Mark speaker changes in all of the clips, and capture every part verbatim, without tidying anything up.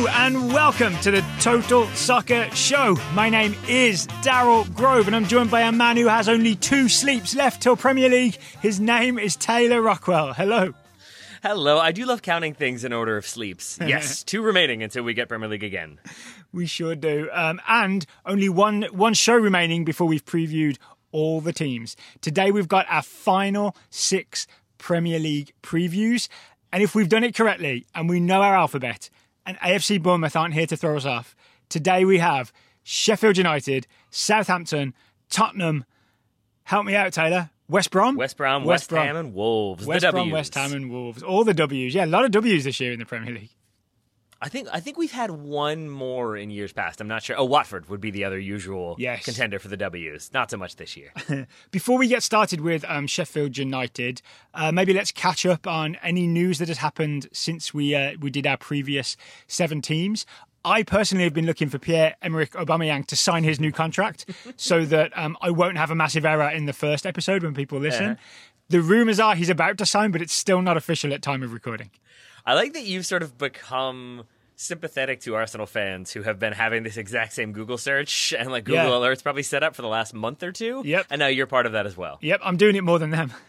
Speaker 1: and welcome to the Total Soccer Show. My name is Daryl Grove and I'm joined by a man who has only two sleeps left till Premier League. His name is Taylor Rockwell. Hello.
Speaker 2: Hello. I do love counting things in order of sleeps. Yes, two remaining until we get Premier League again.
Speaker 1: We sure do. Um, and only one one show remaining before we've previewed all the teams. Today we've got our final six Premier League previews. And if we've done it correctly and we know our alphabet, and A F C Bournemouth aren't here to throw us off, today we have Sheffield United, Southampton, Tottenham. Help me out, Taylor. West Brom?
Speaker 2: West Brom, West, West Brom. Ham and Wolves.
Speaker 1: West
Speaker 2: the
Speaker 1: Brom,
Speaker 2: W's.
Speaker 1: West Ham and Wolves. All the W's. Yeah, a lot of W's this year in the Premier League.
Speaker 2: I think I think we've had one more in years past. I'm not sure. Oh, Watford would be the other usual
Speaker 1: yes.
Speaker 2: contender for the W's. Not so much this year.
Speaker 1: Before we get started with um, Sheffield United, uh, maybe let's catch up on any news that has happened since we uh, we did our previous seven teams. I personally have been looking for Pierre-Emerick Aubameyang to sign his new contract so that um, I won't have a massive error in the first episode when people listen. Uh-huh. The rumours are he's about to sign, but it's still not official at time of recording.
Speaker 2: I like that you've sort of become sympathetic to Arsenal fans who have been having this exact same Google search and like Google
Speaker 1: yeah.
Speaker 2: Alerts probably set up for the last month or two.
Speaker 1: Yep.
Speaker 2: And now you're part of that as well.
Speaker 1: Yep, I'm doing it more than them.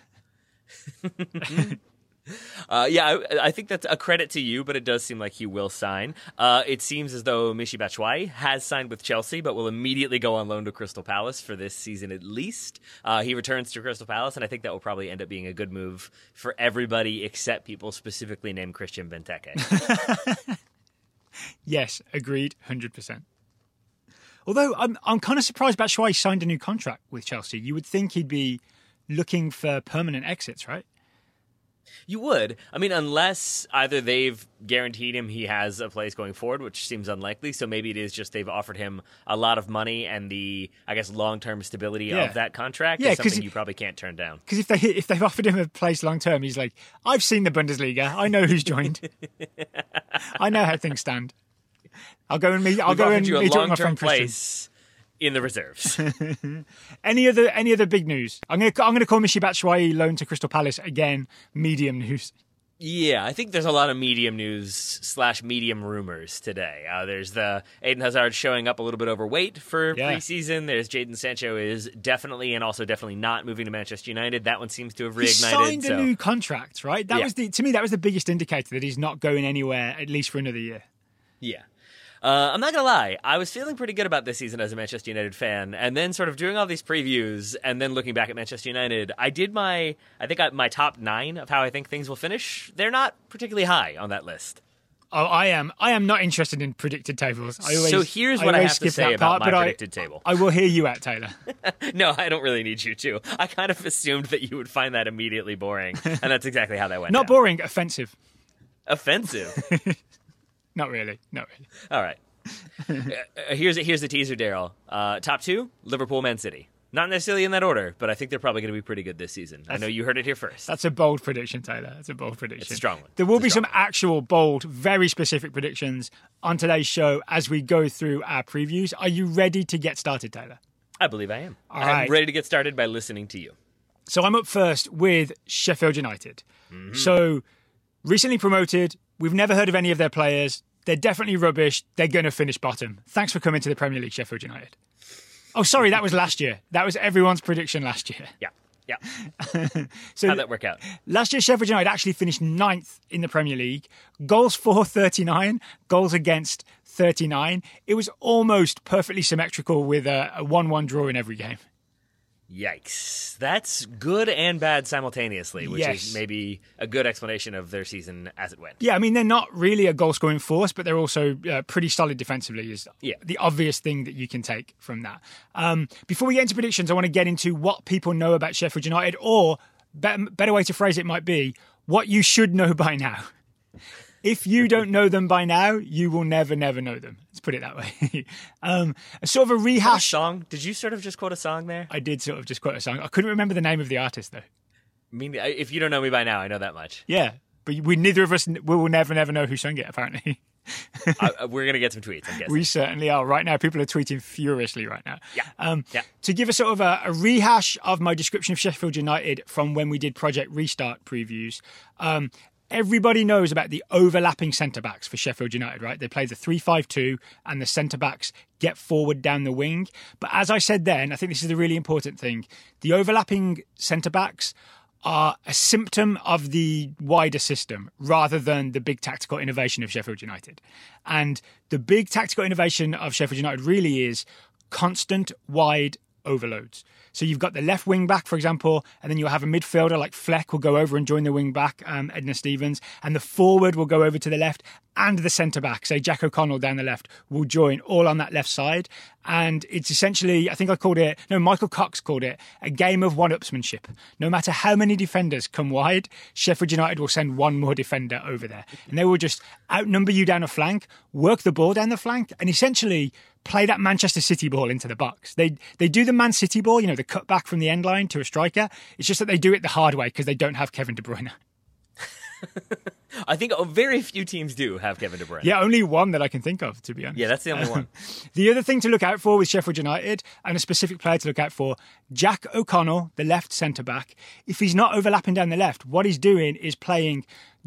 Speaker 2: uh, yeah, I, I think that's a credit to you, but it does seem like he will sign. Uh, it seems as though Michy Batshuayi has signed with Chelsea, but will immediately go on loan to Crystal Palace for this season at least. Uh, he returns to Crystal Palace, and I think that will probably end up being a good move for everybody except people specifically named Christian Benteke.
Speaker 1: Yes, agreed, one hundred percent. Although I'm I'm kind of surprised Batshuayi signed a new contract with Chelsea. You would think he'd be looking for permanent exits, right?
Speaker 2: You would. I mean, unless either they've guaranteed him he has a place going forward, which seems unlikely. So maybe it is just they've offered him a lot of money and the, I guess, long-term stability yeah. of that contract yeah, is something you probably can't turn down.
Speaker 1: Because if, they, if they've offered him a place long-term, he's like, I've seen the Bundesliga. I know who's joined. I know how things stand. I'll go and meet, I'll
Speaker 2: We've
Speaker 1: go and
Speaker 2: you
Speaker 1: meet
Speaker 2: a
Speaker 1: up with my friend
Speaker 2: place in the reserves.
Speaker 1: any other any other big news? I'm going to I'm going to call Michy Batshuayi loan to Crystal Palace again. Medium news.
Speaker 2: Yeah, I think there's a lot of medium news slash medium rumors today. Uh, there's the Eden Hazard showing up a little bit overweight for yeah. preseason. There's Jadon Sancho is definitely and also definitely not moving to Manchester United. That one seems to have reignited. He
Speaker 1: signed
Speaker 2: so.
Speaker 1: a new contract, right? That
Speaker 2: yeah.
Speaker 1: was the to me that was the biggest indicator that he's not going anywhere at least for another year.
Speaker 2: Yeah. Uh, I'm not going to lie. I was feeling pretty good about this season as a Manchester United fan. And then sort of doing all these previews and then looking back at Manchester United, I did my, I think I, my top nine of how I think things will finish. They're not particularly high on that list.
Speaker 1: Oh, I am. I am not interested in predicted tables. I always,
Speaker 2: so here's what I, I have to say about
Speaker 1: part,
Speaker 2: my predicted
Speaker 1: I,
Speaker 2: table.
Speaker 1: I will hear you out, Taylor.
Speaker 2: No, I don't really need you to. I kind of assumed that you would find that immediately boring. And that's exactly how that went
Speaker 1: Not
Speaker 2: down.
Speaker 1: boring, offensive.
Speaker 2: Offensive?
Speaker 1: Not really. Not really.
Speaker 2: All right. uh, here's here's the teaser, Daryl. Uh, top two, Liverpool, Man City. Not necessarily in that order, but I think they're probably going to be pretty good this season. That's, I know you heard it here first.
Speaker 1: That's a bold prediction, Taylor. That's a bold prediction.
Speaker 2: It's a strong one.
Speaker 1: There will
Speaker 2: it's
Speaker 1: be some one. actual bold, very specific predictions on today's show as we go through our previews. Are you ready to get started, Taylor?
Speaker 2: I believe I am.
Speaker 1: All
Speaker 2: I'm
Speaker 1: right.
Speaker 2: ready to get started by listening to you.
Speaker 1: So I'm up first with Sheffield United. Mm-hmm. So recently promoted. We've never heard of any of their players. They're definitely rubbish. They're going to finish bottom. Thanks for coming to the Premier League, Sheffield United. Oh, sorry, that was last year. That was everyone's prediction last year.
Speaker 2: Yeah, yeah.
Speaker 1: So
Speaker 2: how'd that work out?
Speaker 1: Last year, Sheffield United actually finished ninth in the Premier League. Goals for thirty-nine, goals against thirty-nine. It was almost perfectly symmetrical with a, a one one draw in every game.
Speaker 2: Yikes. That's good and bad simultaneously, which
Speaker 1: yes.
Speaker 2: is maybe a good explanation of their season as it went.
Speaker 1: Yeah, I mean, they're not really a goal-scoring force, but they're also uh, pretty solid defensively is
Speaker 2: yeah.
Speaker 1: the obvious thing that you can take from that. Um, before we get into predictions, I want to get into what people know about Sheffield United, or better, better way to phrase it might be, what you should know by now. If you don't know them by now, you will never, never know them. Let's put it that way. um, a sort of a rehash.
Speaker 2: A song? Did you sort of just quote a song there?
Speaker 1: I did sort of just quote a song. I couldn't remember the name of the artist, though.
Speaker 2: I mean, if you don't know me by now, I know that much.
Speaker 1: Yeah, but we neither of us we will never, never know who sung it, apparently.
Speaker 2: uh, we're going to get some tweets, I'm guessing.
Speaker 1: We certainly are. Right now, people are tweeting furiously right now.
Speaker 2: Yeah.
Speaker 1: Um,
Speaker 2: yeah.
Speaker 1: To give a sort of a, a rehash of my description of Sheffield United from when we did Project Restart previews, um, Everybody knows about the overlapping centre-backs for Sheffield United, right? They play the three five two and the centre-backs get forward down the wing. But as I said then, I think this is the really important thing. The overlapping centre-backs are a symptom of the wider system rather than the big tactical innovation of Sheffield United. And the big tactical innovation of Sheffield United really is constant wide overloads. So you've got the left wing back, for example, and then you'll have a midfielder like Fleck will go over and join the wing back, um, Edna Stevens, and the forward will go over to the left, and the centre back, say Jack O'Connell down the left, will join all on that left side. And it's essentially, I think I called it, no, Michael Cox called it, a game of one-upsmanship. No matter how many defenders come wide, Sheffield United will send one more defender over there. And they will just outnumber you down a flank, work the ball down the flank, and essentially play that Manchester City ball into the box. They they do the Man City ball, you know, the cut back from the end line to a striker. It's just that they do it the hard way because they don't have Kevin De Bruyne.
Speaker 2: I think very few teams do have Kevin De Bruyne.
Speaker 1: Yeah, only one that I can think of, to be honest.
Speaker 2: Yeah, that's the only one.
Speaker 1: The other thing to look out for with Sheffield United, and a specific player to look out for, Jack O'Connell, the left centre-back, if he's not overlapping down the left, what he's doing is playing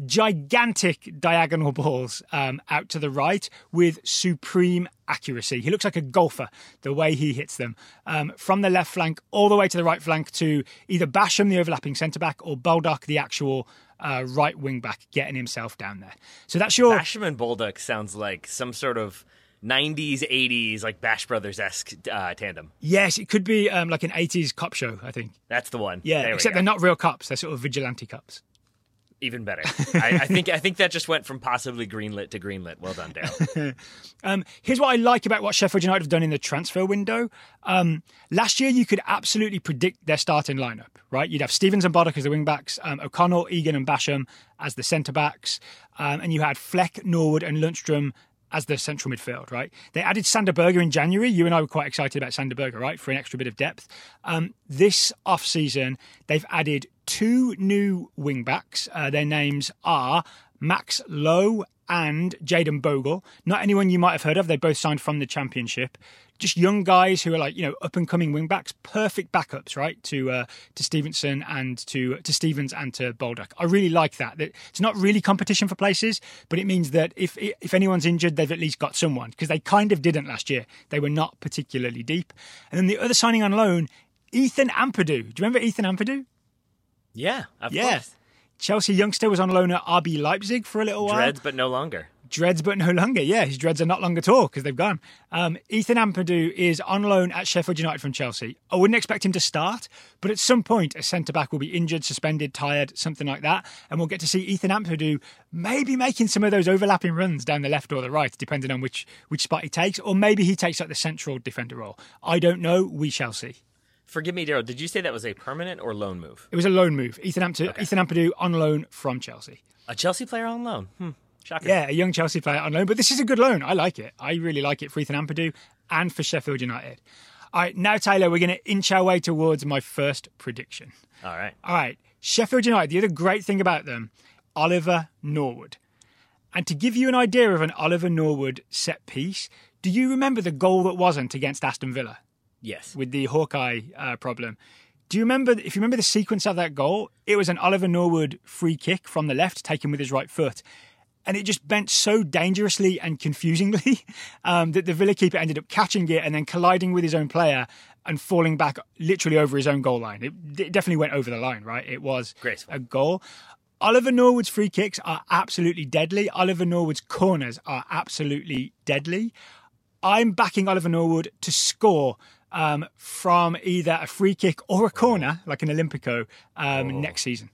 Speaker 1: gigantic diagonal balls um, out to the right with supreme accuracy. He looks like a golfer, the way he hits them. Um, from the left flank all the way to the right flank to either Basham, the overlapping centre-back, or Baldock, the actual uh, right wing-back, getting himself down there. So that's your...
Speaker 2: Basham and Baldock sounds like some sort of nineties, eighties, like Bash Brothers-esque uh, tandem.
Speaker 1: Yes, it could be um, like an eighties cop show, I think.
Speaker 2: That's the one.
Speaker 1: Yeah,
Speaker 2: there
Speaker 1: except they're not real cops. They're sort of vigilante cops.
Speaker 2: Even better. I, I think I think that just went from possibly greenlit to greenlit. Well done, Dale.
Speaker 1: um, here's what I like about what Sheffield United have done in the transfer window. Um, last year, you could absolutely predict their starting lineup, right? You'd have Stevens and Baldock as the wing-backs, um, O'Connell, Egan and Basham as the centre-backs, um, and you had Fleck, Norwood and Lundstrom as the central midfield, right? They added Sander Berger in January. You and I were quite excited about Sander Berger, right? For an extra bit of depth. Um, this off-season, they've added two new wing-backs. Uh, their names are Max Lowe and Jayden Bogle. Not anyone you might have heard of. They both signed from the Championship. Just young guys who are like, you know, up-and-coming wing-backs. Perfect backups, right, to uh, to Stevenson and to to Stevens and to Baldock. I really like that. That it's not really competition for places, but it means that if if anyone's injured, they've at least got someone, because they kind of didn't last year. They were not particularly deep. And then the other signing on loan, Ethan Ampadu. Do you remember Ethan Ampadu?
Speaker 2: Yeah, of
Speaker 1: yeah.
Speaker 2: course.
Speaker 1: Chelsea youngster was on loan at R B Leipzig for a little while.
Speaker 2: Dreads, but no longer.
Speaker 1: Dreads, but no longer. Yeah, his dreads are not long at all because they've gone. Um, Ethan Ampadu is on loan at Sheffield United from Chelsea. I wouldn't expect him to start, but at some point a centre-back will be injured, suspended, tired, something like that, and we'll get to see Ethan Ampadu maybe making some of those overlapping runs down the left or the right, depending on which, which spot he takes, or maybe he takes like the central defender role. I don't know. We shall see.
Speaker 2: Forgive me, Daryl, did you say that was a permanent or loan move?
Speaker 1: It was a loan move. Ethan Ampadu, okay. Ethan Ampadu on loan from Chelsea.
Speaker 2: A Chelsea player on loan? Hmm. Shocking.
Speaker 1: Yeah, a young Chelsea player on loan. But this is a good loan. I like it. I really like it for Ethan Ampadu and for Sheffield United. All right, now, Taylor, we're going to inch our way towards my first prediction.
Speaker 2: All right.
Speaker 1: All right. Sheffield United, the other great thing about them, Oliver Norwood. And to give you an idea of an Oliver Norwood set piece, do you remember the goal that wasn't against Aston Villa?
Speaker 2: Yes.
Speaker 1: With the Hawkeye uh, problem. Do you remember, if you remember the sequence of that goal, it was an Oliver Norwood free kick from the left, taken with his right foot. And it just bent so dangerously and confusingly um, that the Villa keeper ended up catching it and then colliding with his own player and falling back literally over his own goal line. It, it definitely went over the line, right? It was
Speaker 2: graceful.
Speaker 1: A goal. Oliver Norwood's free kicks are absolutely deadly. Oliver Norwood's corners are absolutely deadly. I'm backing Oliver Norwood to score um, from either a free kick or a corner, like an Olympico, um, oh. next season.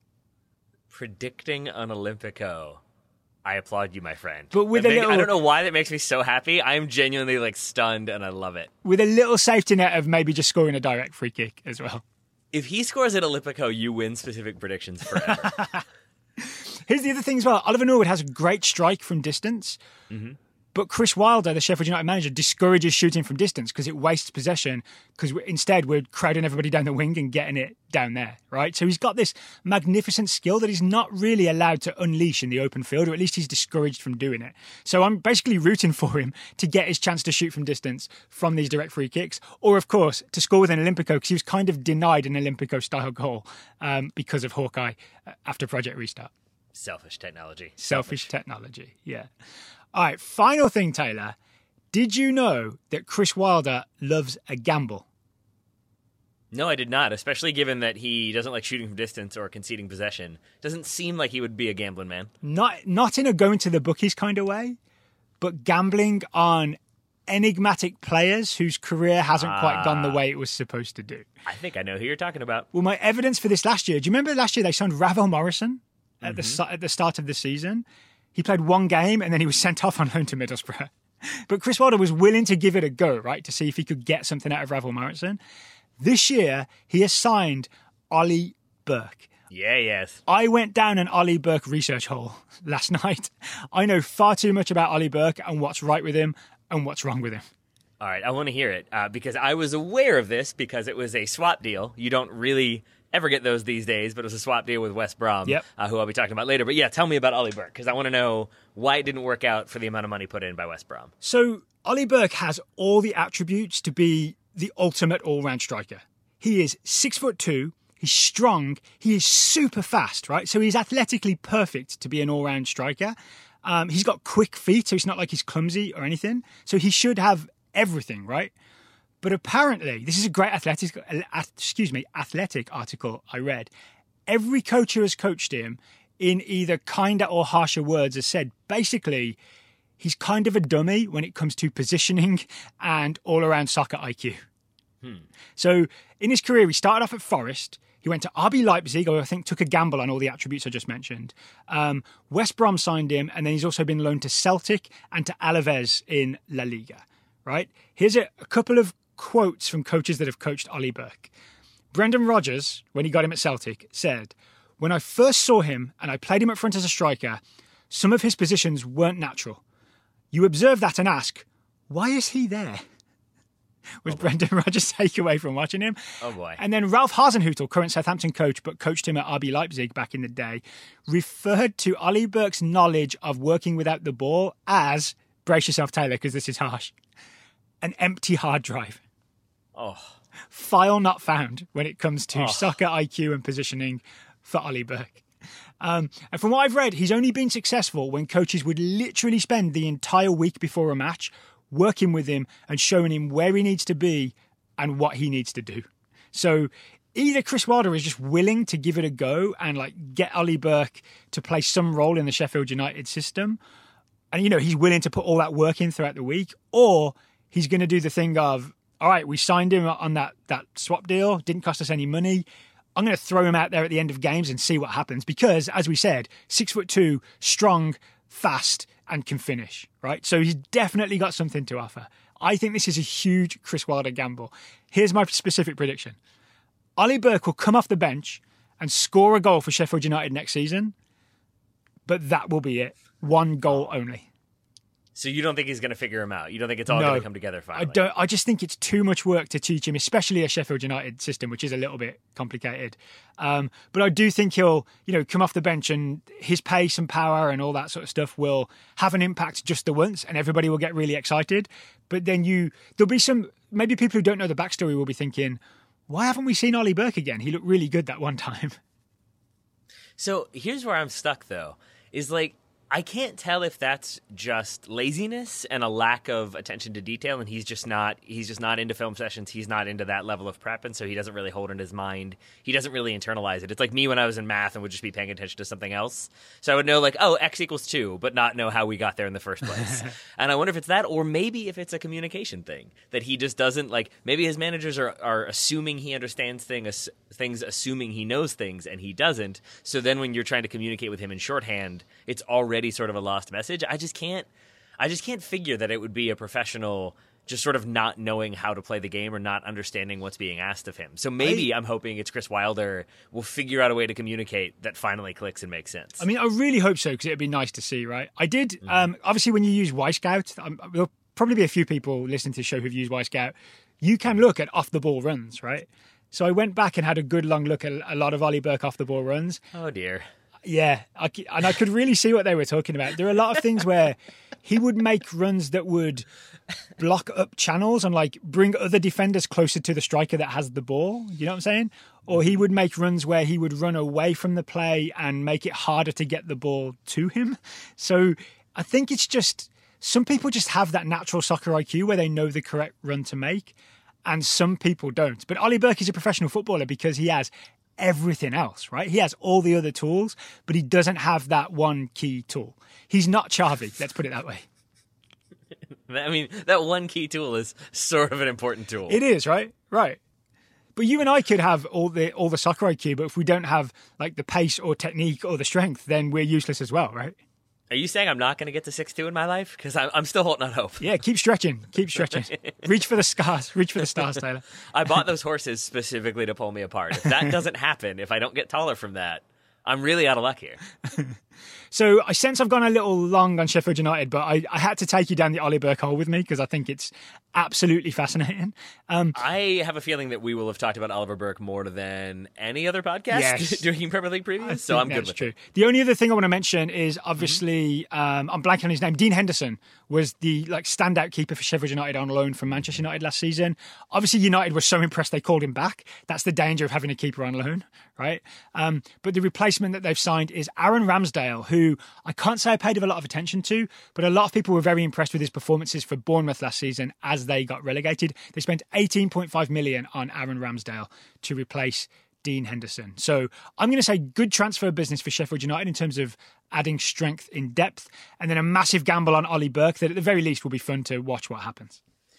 Speaker 2: Predicting an Olympico. I applaud you, my friend.
Speaker 1: But with a
Speaker 2: make,
Speaker 1: little,
Speaker 2: I don't know why that makes me so happy. I'm genuinely like stunned and I love it.
Speaker 1: With a little safety net of maybe just scoring a direct free kick as well.
Speaker 2: If he scores at Olympico, you win specific predictions forever.
Speaker 1: Here's the other thing as well. Oliver Norwood has a great strike from distance. Mm-hmm. But Chris Wilder, the Sheffield United manager, discourages shooting from distance because it wastes possession, because instead we're crowding everybody down the wing and getting it down there, right? So he's got this magnificent skill that he's not really allowed to unleash in the open field, or at least he's discouraged from doing it. So I'm basically rooting for him to get his chance to shoot from distance from these direct free kicks, or of course to score with an Olympico, because he was kind of denied an Olympico-style goal um, because of Hawkeye after Project Restart.
Speaker 2: Selfish technology.
Speaker 1: Selfish, Selfish technology, yeah. All right, final thing, Taylor. Did you know that Chris Wilder loves a gamble?
Speaker 2: No, I did not, especially given that he doesn't like shooting from distance or conceding possession. Doesn't seem like he would be a gambling man.
Speaker 1: Not not in a going to the bookies kind of way, but gambling on enigmatic players whose career hasn't ah, quite gone the way it was supposed to do.
Speaker 2: I think I know who you're talking about.
Speaker 1: Well, my evidence for this last year, do you remember last year they signed Ravel Morrison at, mm-hmm. the, at the start of the season? He played one game and then he was sent off on loan to Middlesbrough. But Chris Wilder was willing to give it a go, right, to see if he could get something out of Ravel Morrison. This year, he has signed Ollie Burke.
Speaker 2: Yeah, yes.
Speaker 1: I went down an Ollie Burke research hole last night. I know far too much about Ollie Burke and what's right with him and what's wrong with him.
Speaker 2: All right, I want to hear it uh, because I was aware of this because it was a swap deal. You don't really ever get those these days, but it was a swap deal with West Brom,
Speaker 1: yep.
Speaker 2: uh, who I'll be talking about later. But yeah, tell me about Ollie Burke because I want to know why it didn't work out for the amount of money put in by West Brom.
Speaker 1: So Ollie Burke has all the attributes to be the ultimate all-round striker. He is six foot two. He's strong. He is super fast, right? So he's athletically perfect to be an all-round striker. Um, he's got quick feet, so it's not like he's clumsy or anything. So he should have everything, right? But apparently, this is a great athletic, excuse me, athletic article I read. Every coach who has coached him in either kinder or harsher words has said, basically, he's kind of a dummy when it comes to positioning and all-around soccer I Q. Hmm. So in his career, he started off at Forest. He went to R B Leipzig, who I think took a gamble on all the attributes I just mentioned. Um, West Brom signed him, and then he's also been loaned to Celtic and to Alaves in La Liga. Right? Here's a, a couple of quotes from coaches that have coached Ollie Burke. Brendan Rodgers, when he got him at Celtic, said, "When I first saw him and I played him up front as a striker, some of his positions weren't natural. You observe that and ask, why is he there?" was oh Brendan Rodgers' takeaway from watching him.
Speaker 2: Oh, boy.
Speaker 1: And then Ralph Hasenhüttl, current Southampton coach, but coached him at R B Leipzig back in the day, referred to Ollie Burke's knowledge of working without the ball as, brace yourself, Taylor, because this is harsh, an empty hard drive.
Speaker 2: Oh.
Speaker 1: File not found when it comes to
Speaker 2: oh.
Speaker 1: soccer I Q and positioning for Ollie Burke. Um, and from what I've read, he's only been successful when coaches would literally spend the entire week before a match working with him and showing him where he needs to be and what he needs to do. So either Chris Wilder is just willing to give it a go and like get Ollie Burke to play some role in the Sheffield United system, and you know he's willing to put all that work in throughout the week, or he's going to do the thing of, all right, we signed him on that that swap deal, didn't cost us any money. I'm going to throw him out there at the end of games and see what happens because, as we said, six foot two, strong, fast, and can finish, right? So he's definitely got something to offer. I think this is a huge Chris Wilder gamble. Here's my specific prediction. Ollie Burke will come off the bench and score a goal for Sheffield United next season, but that will be it. One goal only.
Speaker 2: So you don't think he's going to figure him out? You don't think it's all
Speaker 1: no,
Speaker 2: going to come together finally?
Speaker 1: I don't. I just think it's too much work to teach him, especially a Sheffield United system, which is a little bit complicated. Um, but I do think he'll, you know, come off the bench and his pace and power and all that sort of stuff will have an impact just the once, and everybody will get really excited. But then you, there'll be some, maybe people who don't know the backstory will be thinking, why haven't we seen Ollie Burke again? He looked really good that one time.
Speaker 2: So here's where I'm stuck, though, is like, I can't tell if that's just laziness and a lack of attention to detail, and he's just not he's just not into film sessions. He's not into that level of prep, and so he doesn't really hold it in his mind. He doesn't really internalize it. It's like me when I was in math and would just be paying attention to something else. So I would know like, oh, x equals two, but not know how we got there in the first place. And I wonder if it's that, or maybe if it's a communication thing, that he just doesn't, like, maybe his managers are, are assuming he understands things, things, assuming he knows things, and he doesn't. So then when you're trying to communicate with him in shorthand, it's already sort of a lost message. I just can't I just can't figure that it would be a professional just sort of not knowing how to play the game or not understanding what's being asked of him. So maybe I, I'm hoping it's Chris Wilder will figure out a way to communicate that finally clicks and makes sense.
Speaker 1: I mean, I really hope so, because it'd be nice to see, right? I did, mm-hmm. um, obviously when you use Wisecout, um, there'll probably be a few people listening to the show who've used Wisecout. You can look at off-the-ball runs, right? So I went back and had a good long look at a lot of Ollie Burke off-the-ball runs.
Speaker 2: Oh, dear.
Speaker 1: Yeah, I, c- and I could really see what they were talking about. There are a lot of things where he would make runs that would block up channels and like bring other defenders closer to the striker that has the ball. You know what I'm saying? Or he would make runs where he would run away from the play and make it harder to get the ball to him. So I think it's just some people just have that natural soccer I Q where they know the correct run to make, and some people don't. But Ollie Burke is a professional footballer because he has everything else, right? He has all the other tools, but he doesn't have that one key tool. He's not Xavi, let's put it that way.
Speaker 2: I mean, that one key tool is sort of an important tool.
Speaker 1: It is, right? Right. But you and I could have all the all the soccer I Q, but if we don't have like the pace or technique or the strength, then we're useless as well, right?
Speaker 2: Are you saying I'm not going to get to six two in my life? Because I'm, I'm still holding out hope.
Speaker 1: Yeah, keep stretching. Keep stretching. Reach for the stars. Reach for the stars, Taylor.
Speaker 2: I bought those horses specifically to pull me apart. If that doesn't happen, if I don't get taller from that, I'm really out of luck here.
Speaker 1: So I sense I've gone a little long on Sheffield United, but I, I had to take you down the Ollie Burke hole with me because I think it's absolutely fascinating. Um,
Speaker 2: I have a feeling that we will have talked about Oliver Burke more than any other podcast
Speaker 1: yes.
Speaker 2: during Premier League previews, so I'm good with
Speaker 1: true.
Speaker 2: it.
Speaker 1: The only other thing I want to mention is obviously, mm-hmm. um, I'm blanking on his name, Dean Henderson was the like standout keeper for Sheffield United on loan from Manchester United last season. Obviously, United were so impressed they called him back. That's the danger of having a keeper on loan, right? Um, but the replacement that they've signed is Aaron Ramsdale, who I can't say I paid a lot of attention to, but a lot of people were very impressed with his performances for Bournemouth last season as they got relegated. They spent eighteen point five million on Aaron Ramsdale to replace Dean Henderson. So I'm going to say good transfer business for Sheffield United in terms of adding strength in depth, and then a massive gamble on Ollie Burke that at the very least will be fun to watch what happens.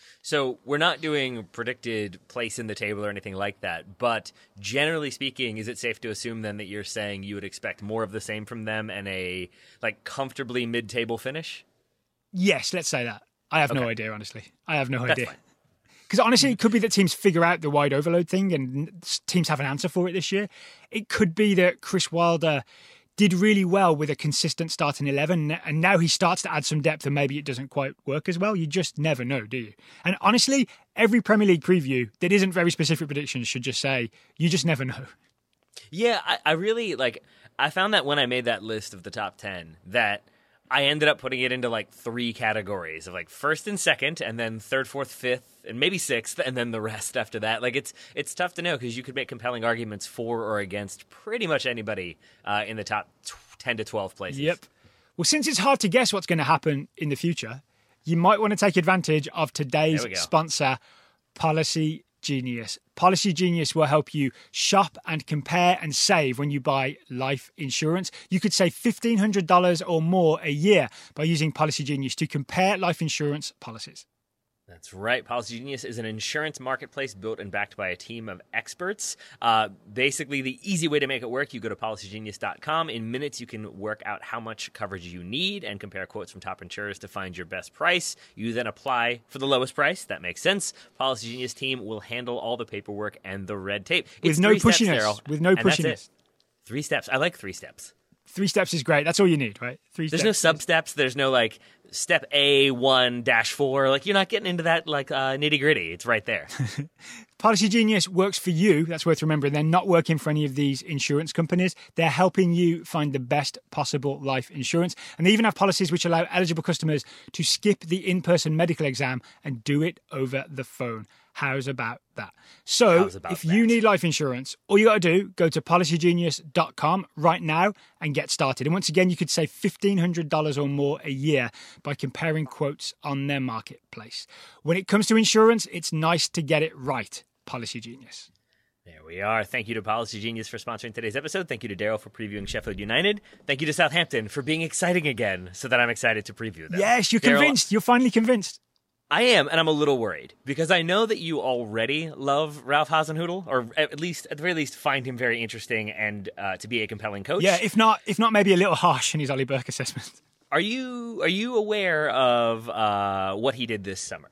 Speaker 2: So we're not doing predicted place in the table or anything like that, but generally speaking, is it safe to assume then that you're saying you would expect more of the same from them and a like comfortably mid-table finish?
Speaker 1: Yes, let's say that. I have
Speaker 2: okay.
Speaker 1: no idea, honestly. I have no
Speaker 2: That's
Speaker 1: idea.
Speaker 2: Fine.
Speaker 1: Because honestly, it could be that teams figure out the wide overload thing and teams have an answer for it this year. It could be that Chris Wilder did really well with a consistent starting eleven, and now he starts to add some depth and maybe it doesn't quite work as well. You just never know, do you? And honestly, every Premier League preview that isn't very specific predictions should just say, you just never know.
Speaker 2: Yeah, I, I really, like, I found that when I made that list of the top ten, that I ended up putting it into like three categories of like first and second, and then third, fourth, fifth, and maybe sixth, and then the rest after that. Like it's it's tough to know because you could make compelling arguments for or against pretty much anybody uh, in the top ten to twelve places.
Speaker 1: Yep. Well, since it's hard to guess what's going to happen in the future, you might want to take advantage of today's sponsor, Policy Genius. Policy Genius will help you shop and compare and save when you buy life insurance. You could save fifteen hundred dollars or more a year by using Policy Genius to compare life insurance policies.
Speaker 2: That's right. Policy Genius is an insurance marketplace built and backed by a team of experts. Uh, basically, the easy way to make it work, you go to policy genius dot com. In minutes, you can work out how much coverage you need and compare quotes from top insurers to find your best price. You then apply for the lowest price. That makes sense. Policy Genius team will handle all the paperwork and the red tape.
Speaker 1: With
Speaker 2: it's
Speaker 1: no
Speaker 2: three
Speaker 1: pushiness.
Speaker 2: Steps, Daryl,
Speaker 1: With no
Speaker 2: and that's
Speaker 1: pushiness.
Speaker 2: it. Three steps. I like three steps.
Speaker 1: Three steps is great. That's all you need, right? Three
Speaker 2: There's
Speaker 1: steps.
Speaker 2: no sub steps. There's no like step A one dash four. Like you're not getting into that like uh, nitty gritty. It's right there.
Speaker 1: Policy Genius works for you. That's worth remembering. They're not working for any of these insurance companies. They're helping you find the best possible life insurance. And they even have policies which allow eligible customers to skip the in-person medical exam and do it over the phone. How's about that? So
Speaker 2: about
Speaker 1: if
Speaker 2: that?
Speaker 1: you need life insurance, all you got to do, go to policy genius dot com right now and get started. And once again, you could save fifteen hundred dollars or more a year by comparing quotes on their marketplace. When it comes to insurance, it's nice to get it right. Policy Genius.
Speaker 2: There we are. Thank you to Policy Genius for sponsoring today's episode. Thank you to Daryl for previewing Sheffield United. Thank you to Southampton for being exciting again so that I'm excited to preview them.
Speaker 1: Yes, you're
Speaker 2: Daryl,
Speaker 1: convinced. You're finally convinced.
Speaker 2: I am, and I'm a little worried because I know that you already love Ralph Hasenhüttl, or at least, at the very least, find him very interesting and uh, to be a compelling coach.
Speaker 1: Yeah, if not, if not, maybe a little harsh in his Ollie Burke assessment.
Speaker 2: Are you are you aware of uh, what he did this summer?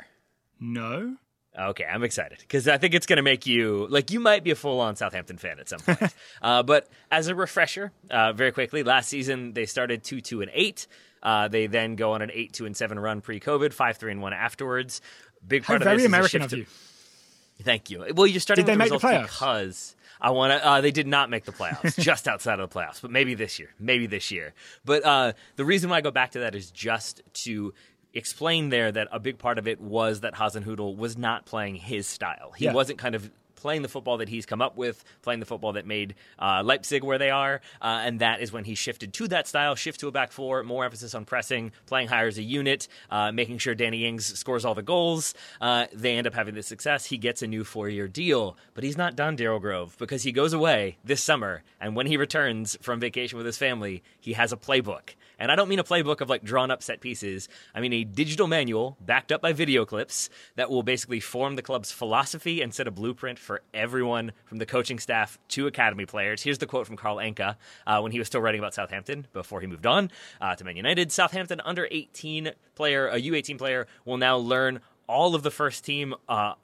Speaker 1: No.
Speaker 2: Okay, I'm excited because I think it's going to make you, like, you might be a full-on Southampton fan at some point. uh, but as a refresher, uh, very quickly, last season they started two two and eight. Uh, they then go on an eight two and seven run pre-COVID, five three and one afterwards. Big part
Speaker 1: How
Speaker 2: of
Speaker 1: very
Speaker 2: this
Speaker 1: American
Speaker 2: is a
Speaker 1: of
Speaker 2: shift
Speaker 1: you.
Speaker 2: Thank you. Well, you're starting
Speaker 1: Did
Speaker 2: with
Speaker 1: they
Speaker 2: the
Speaker 1: make the
Speaker 2: results
Speaker 1: playoffs?
Speaker 2: because I want to. Uh, they did not make the playoffs, just outside of the playoffs. But maybe this year. Maybe this year. But uh, the reason why I go back to that is just to explain there that a big part of it was that Hasenhüttl was not playing his style. He
Speaker 1: Yeah.
Speaker 2: wasn't kind of playing the football that he's come up with, playing the football that made uh, Leipzig where they are, uh, and that is when he shifted to that style, shift to a back four, more emphasis on pressing, playing higher as a unit, uh, making sure Danny Ings scores all the goals. Uh, they end up having this success. He gets a new four-year deal, but he's not done, Daryl Grove, because he goes away this summer, and when he returns from vacation with his family, he has a playbook. And I don't mean a playbook of like drawn up set pieces. I mean a digital manual backed up by video clips that will basically form the club's philosophy and set a blueprint for everyone from the coaching staff to academy players. Here's the quote from Carl Anka uh, when he was still writing about Southampton before he moved on uh, to Man United. Southampton under eighteen player, a U eighteen player, will now learn all of the first team uh,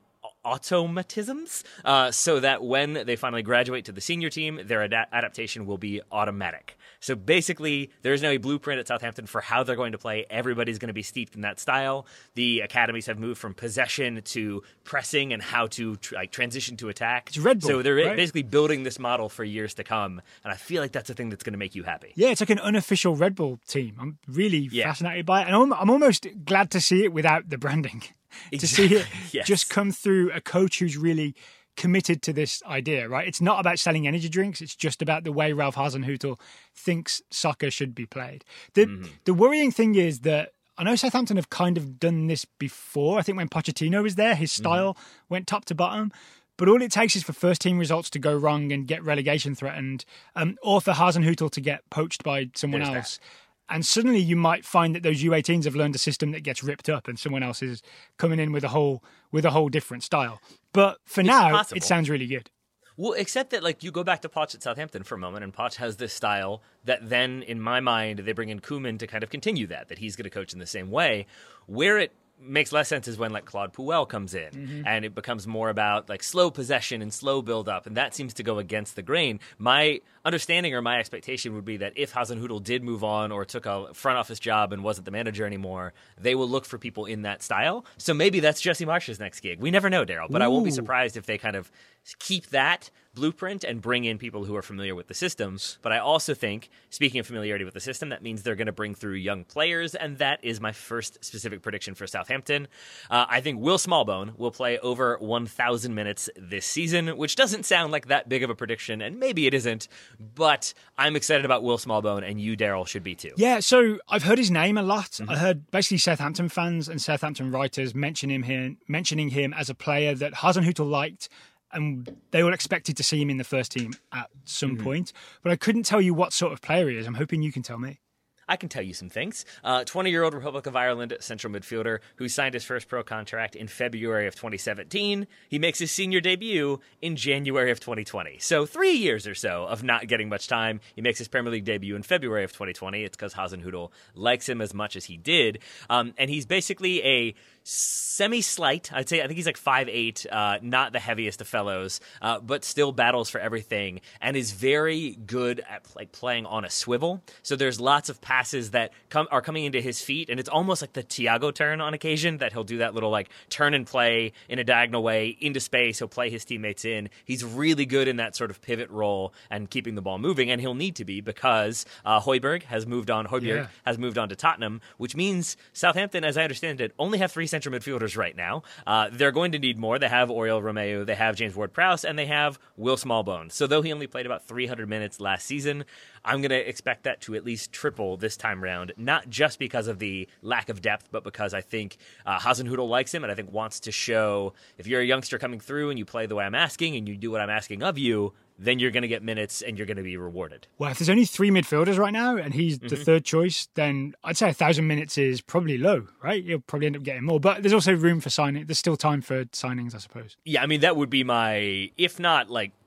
Speaker 2: automatisms uh, so that when they finally graduate to the senior team, their ad- adaptation will be automatic. So basically, there's now a blueprint at Southampton for how they're going to play. Everybody's going to be steeped in that style. The academies have moved from possession to pressing and how to tr- like transition to attack.
Speaker 1: It's Red Bull,
Speaker 2: So they're
Speaker 1: right?
Speaker 2: basically building this model for years to come. And I feel like that's a thing that's going to make you happy.
Speaker 1: Yeah, it's like an unofficial Red Bull team. I'm really
Speaker 2: Yeah.
Speaker 1: fascinated by it. And I'm, I'm almost glad to see it without the branding. to see it
Speaker 2: Yes.
Speaker 1: just come through a coach who's really committed to this idea, right? It's not about selling energy drinks. It's just about the way Ralph Hasenhüttl thinks soccer should be played. The
Speaker 2: Mm-hmm.
Speaker 1: the worrying thing is that I know Southampton have kind of done this before. I think when Pochettino was there, his style
Speaker 2: Mm-hmm.
Speaker 1: went top to bottom. But all it takes is for first team results to go wrong and get relegation threatened, um, or for Hasenhüttl to get poached by someone
Speaker 2: There's
Speaker 1: else. And suddenly you might find that those U eighteens have learned a system that gets ripped up and someone else is coming in with a whole with a whole different style. But for now,
Speaker 2: possible.
Speaker 1: it sounds really good.
Speaker 2: Well, except that, like, you go back to Poch at Southampton for a moment, and Poch has this style that then, in my mind, they bring in Koeman to kind of continue that, that he's going to coach in the same way. Where it makes less sense is when, like, Claude Puel comes in,
Speaker 1: Mm-hmm.
Speaker 2: and it becomes more about, like, slow possession and slow build-up, and that seems to go against the grain. My understanding or my expectation would be that if Hasenhüttl did move on or took a front office job and wasn't the manager anymore, they will look for people in that style. So maybe that's Jesse Marsh's next gig. We never know, Daryl, but I won't be
Speaker 1: Ooh.
Speaker 2: surprised if they kind of keep that blueprint and bring in people who are familiar with the systems. But I also think, speaking of familiarity with the system, that means they're going to bring through young players, and that is my first specific prediction for Southampton. Uh, I think Will Smallbone will play over one thousand minutes this season, which doesn't sound like that big of a prediction, and maybe it isn't, but I'm excited about Will Smallbone, and you, Daryl, should be too.
Speaker 1: Yeah, so I've heard his name a lot. I heard basically Southampton fans and Southampton writers mention him here, mentioning him as a player that Hasenhüttl liked, and they all expected to see him in the first team at some point. But I couldn't tell you what sort of player he is. I'm hoping you can tell me.
Speaker 2: I can tell you some things. Uh, twenty-year-old Republic of Ireland central midfielder who signed his first pro contract in February of twenty seventeen. He makes his senior debut in January of twenty twenty. So three years or so of not getting much time. He makes his Premier League debut in February of twenty twenty. It's because Hasenhüttl likes him as much as he did. Um, and he's basically a semi-slight, I'd say, I think he's like five eight, uh, not the heaviest of fellows, uh, but still battles for everything and is very good at like playing on a swivel. So there's lots of passes that come are coming into his feet, and it's almost like the Thiago turn on occasion, that he'll do that little like turn and play in a diagonal way into space. He'll play his teammates in. He's really good in that sort of pivot role and keeping the ball moving, and he'll need to be because uh, Højbjerg has moved on. Højbjerg
Speaker 1: Yeah.
Speaker 2: has moved on to Tottenham, which means Southampton, as I understand it, only have three central midfielders right now. Uh, they're going to need more. They have Oriol Romeu, they have James Ward-Prowse, and they have Will Smallbone. So though he only played about three hundred minutes last season, I'm going to expect that to at least triple this time round, not just because of the lack of depth, but because I think uh, Hasenhüttl likes him and I think wants to show, if you're a youngster coming through and you play the way I'm asking and you do what I'm asking of you, then you're going to get minutes and you're going to be rewarded.
Speaker 1: Well, if there's only three midfielders right now and he's the third choice, then I'd say a thousand minutes is probably low, right? You'll probably end up getting more. But there's also room for signing. There's still time for signings, I suppose.
Speaker 2: Yeah, I mean, that would be my, if not like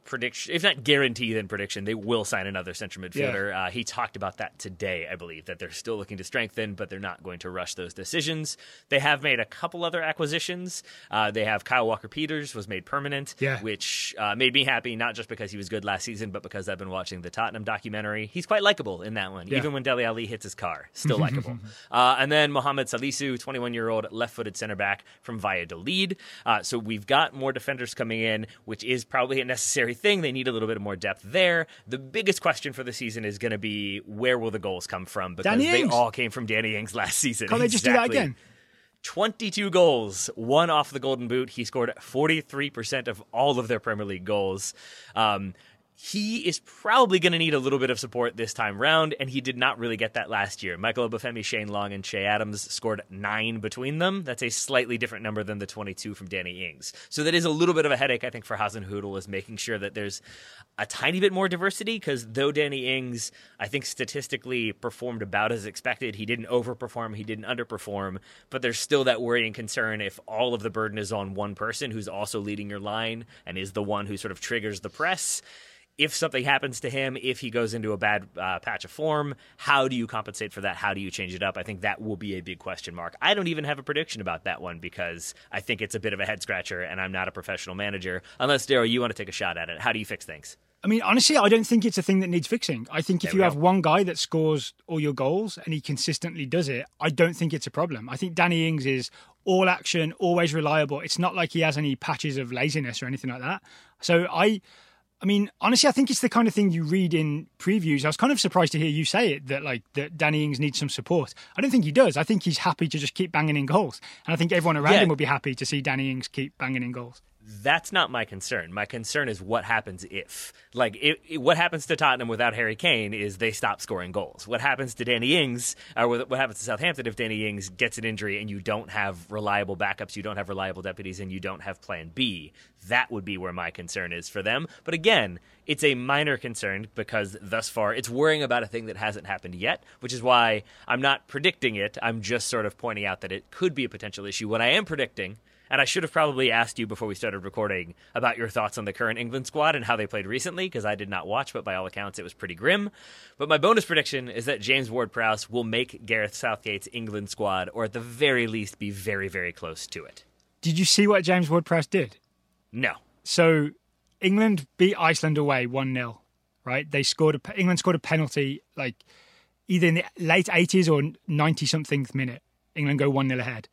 Speaker 2: prediction, if not guarantee, then prediction, they will sign another central midfielder. Yeah. Uh, he talked about that today, I believe, that they're still looking to strengthen, but they're not going to rush those decisions. They have made a couple other acquisitions. Uh, they have Kyle Walker-Peters was made permanent,
Speaker 1: yeah.
Speaker 2: which uh, made me happy, not just because he was good last season, but because I've been watching the Tottenham documentary. He's quite likable in that one, yeah. even when Dele Alli hits his car, still likable. uh, and then Mohamed Salisu, twenty-one-year-old left-footed center back from Valladolid. Uh, so we've got more defenders coming in, which is probably a necessary thing. They need a little bit more depth there. The biggest question for the season is going to be, where will the goals come from? Because
Speaker 1: Danny
Speaker 2: they
Speaker 1: Ings.
Speaker 2: all came from Danny Ings last season.
Speaker 1: Can't they just do that again?
Speaker 2: twenty-two goals, one off the Golden Boot. He scored forty-three percent of all of their Premier League goals. Um, He is probably going to need a little bit of support this time round, and he did not really get that last year. Michael Obafemi, Shane Long, and Che Adams scored nine between them. That's a slightly different number than the twenty-two from Danny Ings. So that is a little bit of a headache, I think, for Hasenhüttl, is making sure that there's a tiny bit more diversity, because though Danny Ings, I think, statistically performed about as expected, he didn't overperform, he didn't underperform, but there's still that worrying concern if all of the burden is on one person who's also leading your line and is the one who sort of triggers the press. If something happens to him, if he goes into a bad uh, patch of form, how do you compensate for that? How do you change it up? I think that will be a big question mark. I don't even have a prediction about that one because I think it's a bit of a head scratcher, and I'm not a professional manager. Unless, Daryl, you want to take a shot at it. How do you fix things?
Speaker 1: I mean, honestly, I don't think it's a thing that needs fixing. I think if
Speaker 2: there
Speaker 1: you have
Speaker 2: go.
Speaker 1: one guy that scores all your goals and he consistently does it, I don't think it's a problem. I think Danny Ings is all action, always reliable. It's not like he has any patches of laziness or anything like that. So I... I mean, honestly, I think it's the kind of thing you read in previews. I was kind of surprised to hear you say it, that like that Danny Ings needs some support. I don't think he does. I think he's happy to just keep banging in goals. And I think everyone around
Speaker 2: yeah.
Speaker 1: him would be happy to see Danny Ings keep banging in goals.
Speaker 2: That's not my concern. My concern is what happens if. Like, it, it, what happens to Tottenham without Harry Kane is they stop scoring goals. What happens to Danny Ings, or what happens to Southampton if Danny Ings gets an injury and you don't have reliable backups, you don't have reliable deputies, and you don't have plan B? That would be where my concern is for them. But again, it's a minor concern because thus far it's worrying about a thing that hasn't happened yet, which is why I'm not predicting it. I'm just sort of pointing out that it could be a potential issue. What I am predicting, and I should have probably asked you before we started recording about your thoughts on the current England squad and how they played recently, because I did not watch, but by all accounts it was pretty grim. But my bonus prediction is that James Ward-Prowse will make Gareth Southgate's England squad, or at the very least be very, very close to it.
Speaker 1: Did you see what James Ward-Prowse did?
Speaker 2: No.
Speaker 1: So England beat Iceland away one nil, right? They scored a, England scored a penalty like either in the late eighties or ninety-something minute. England go one nil ahead.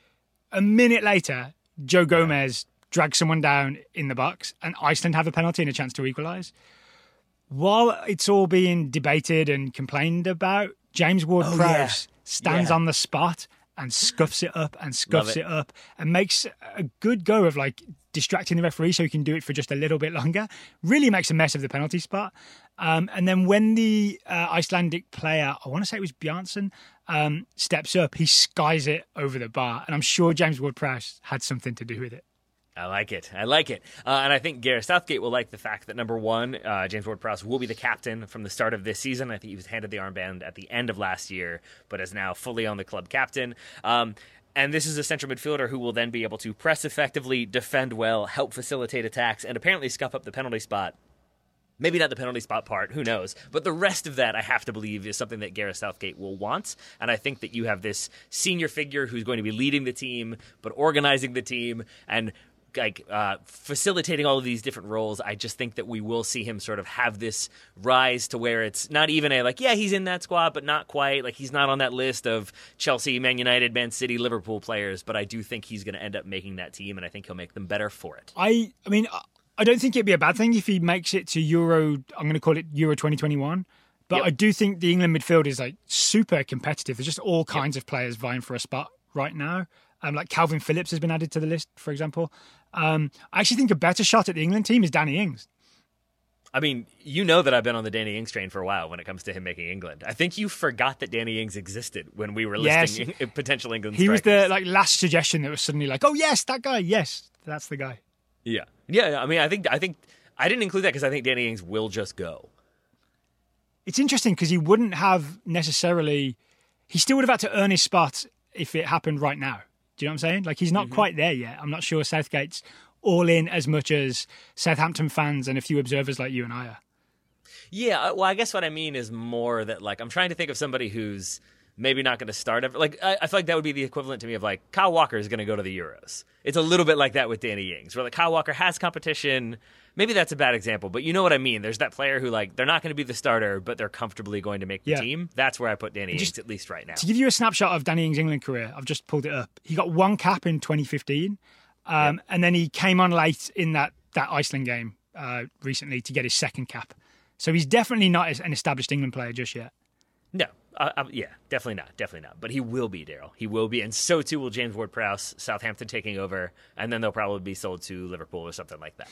Speaker 1: A minute later, Joe Gomez drags someone down in the box and Iceland have a penalty and a chance to equalise. While it's all being debated and complained about, James Ward-Prowse
Speaker 2: oh, yeah.
Speaker 1: stands
Speaker 2: yeah.
Speaker 1: on the spot and scuffs it up and scuffs it. it up and makes a good go of like distracting the referee so he can do it for just a little bit longer. Really makes a mess of the penalty spot. Um, and then when the uh, Icelandic player, I want to say it was Bjarnason, um, steps up, he skies it over the bar. And I'm sure James Ward-Prowse had something to do with it.
Speaker 2: I like it. I like it. Uh, and I think Gareth Southgate will like the fact that, number one, uh, James Ward-Prowse will be the captain from the start of this season. I think he was handed the armband at the end of last year, but is now fully on the club captain. Um, and this is a central midfielder who will then be able to press effectively, defend well, help facilitate attacks, and apparently scuff up the penalty spot. Maybe not the penalty spot part, who knows? But the rest of that, I have to believe, is something that Gareth Southgate will want. And I think that you have this senior figure who's going to be leading the team, but organizing the team and like uh, facilitating all of these different roles. I just think that we will see him sort of have this rise to where it's not even a like, yeah, he's in that squad, but not quite. Like he's not on that list of Chelsea, Man United, Man City, Liverpool players. But I do think he's going to end up making that team, and I think he'll make them better for it.
Speaker 1: I, I mean, I don't think it'd be a bad thing if he makes it to Euro. I'm going to call it Euro twenty twenty-one. But yep. I do think the England midfield is like super competitive. There's just all kinds yep. of players vying for a spot right now. Um, like Calvin Phillips has been added to the list, for example. Um, I actually think a better shot at the England team is Danny Ings.
Speaker 2: I mean, you know that I've been on the Danny Ings train for a while when it comes to him making England. I think you forgot that Danny Ings existed when we were listing yes. potential England
Speaker 1: He
Speaker 2: strikers.
Speaker 1: was the like last suggestion that was suddenly like, oh yes, that guy, yes, that's the guy.
Speaker 2: Yeah, yeah. I mean, I think I think I didn't include that because I think Danny Ings will just go.
Speaker 1: It's interesting because he wouldn't have necessarily. He still would have had to earn his spot if it happened right now. Do you know what I'm saying? Like, he's not mm-hmm. quite there yet. I'm not sure Southgate's all in as much as Southampton fans and a few observers like you and I are.
Speaker 2: Yeah, well, I guess what I mean is more that, like, I'm trying to think of somebody who's maybe not going to start. Ever. Like, I, I feel like that would be the equivalent to me of, like, Kyle Walker is going to go to the Euros. It's a little bit like that with Danny Ings, where, like, Kyle Walker has competition. Maybe that's a bad example, but you know what I mean. There's that player who, like, they're not going to be the starter, but they're comfortably going to make the
Speaker 1: yeah.
Speaker 2: team. That's where I put Danny
Speaker 1: just,
Speaker 2: Ings, at least right now.
Speaker 1: To give you a snapshot of Danny Ings' England career, I've just pulled it up. He got one cap in twenty fifteen, um, yep. and then he came on late in that, that Iceland game uh, recently to get his second cap. So he's definitely not an established England player just yet.
Speaker 2: No, uh, uh, yeah, definitely not, definitely not. But he will be, Daryl. He will be, and so too will James Ward-Prowse, Southampton taking over, and then they'll probably be sold to Liverpool or something like that.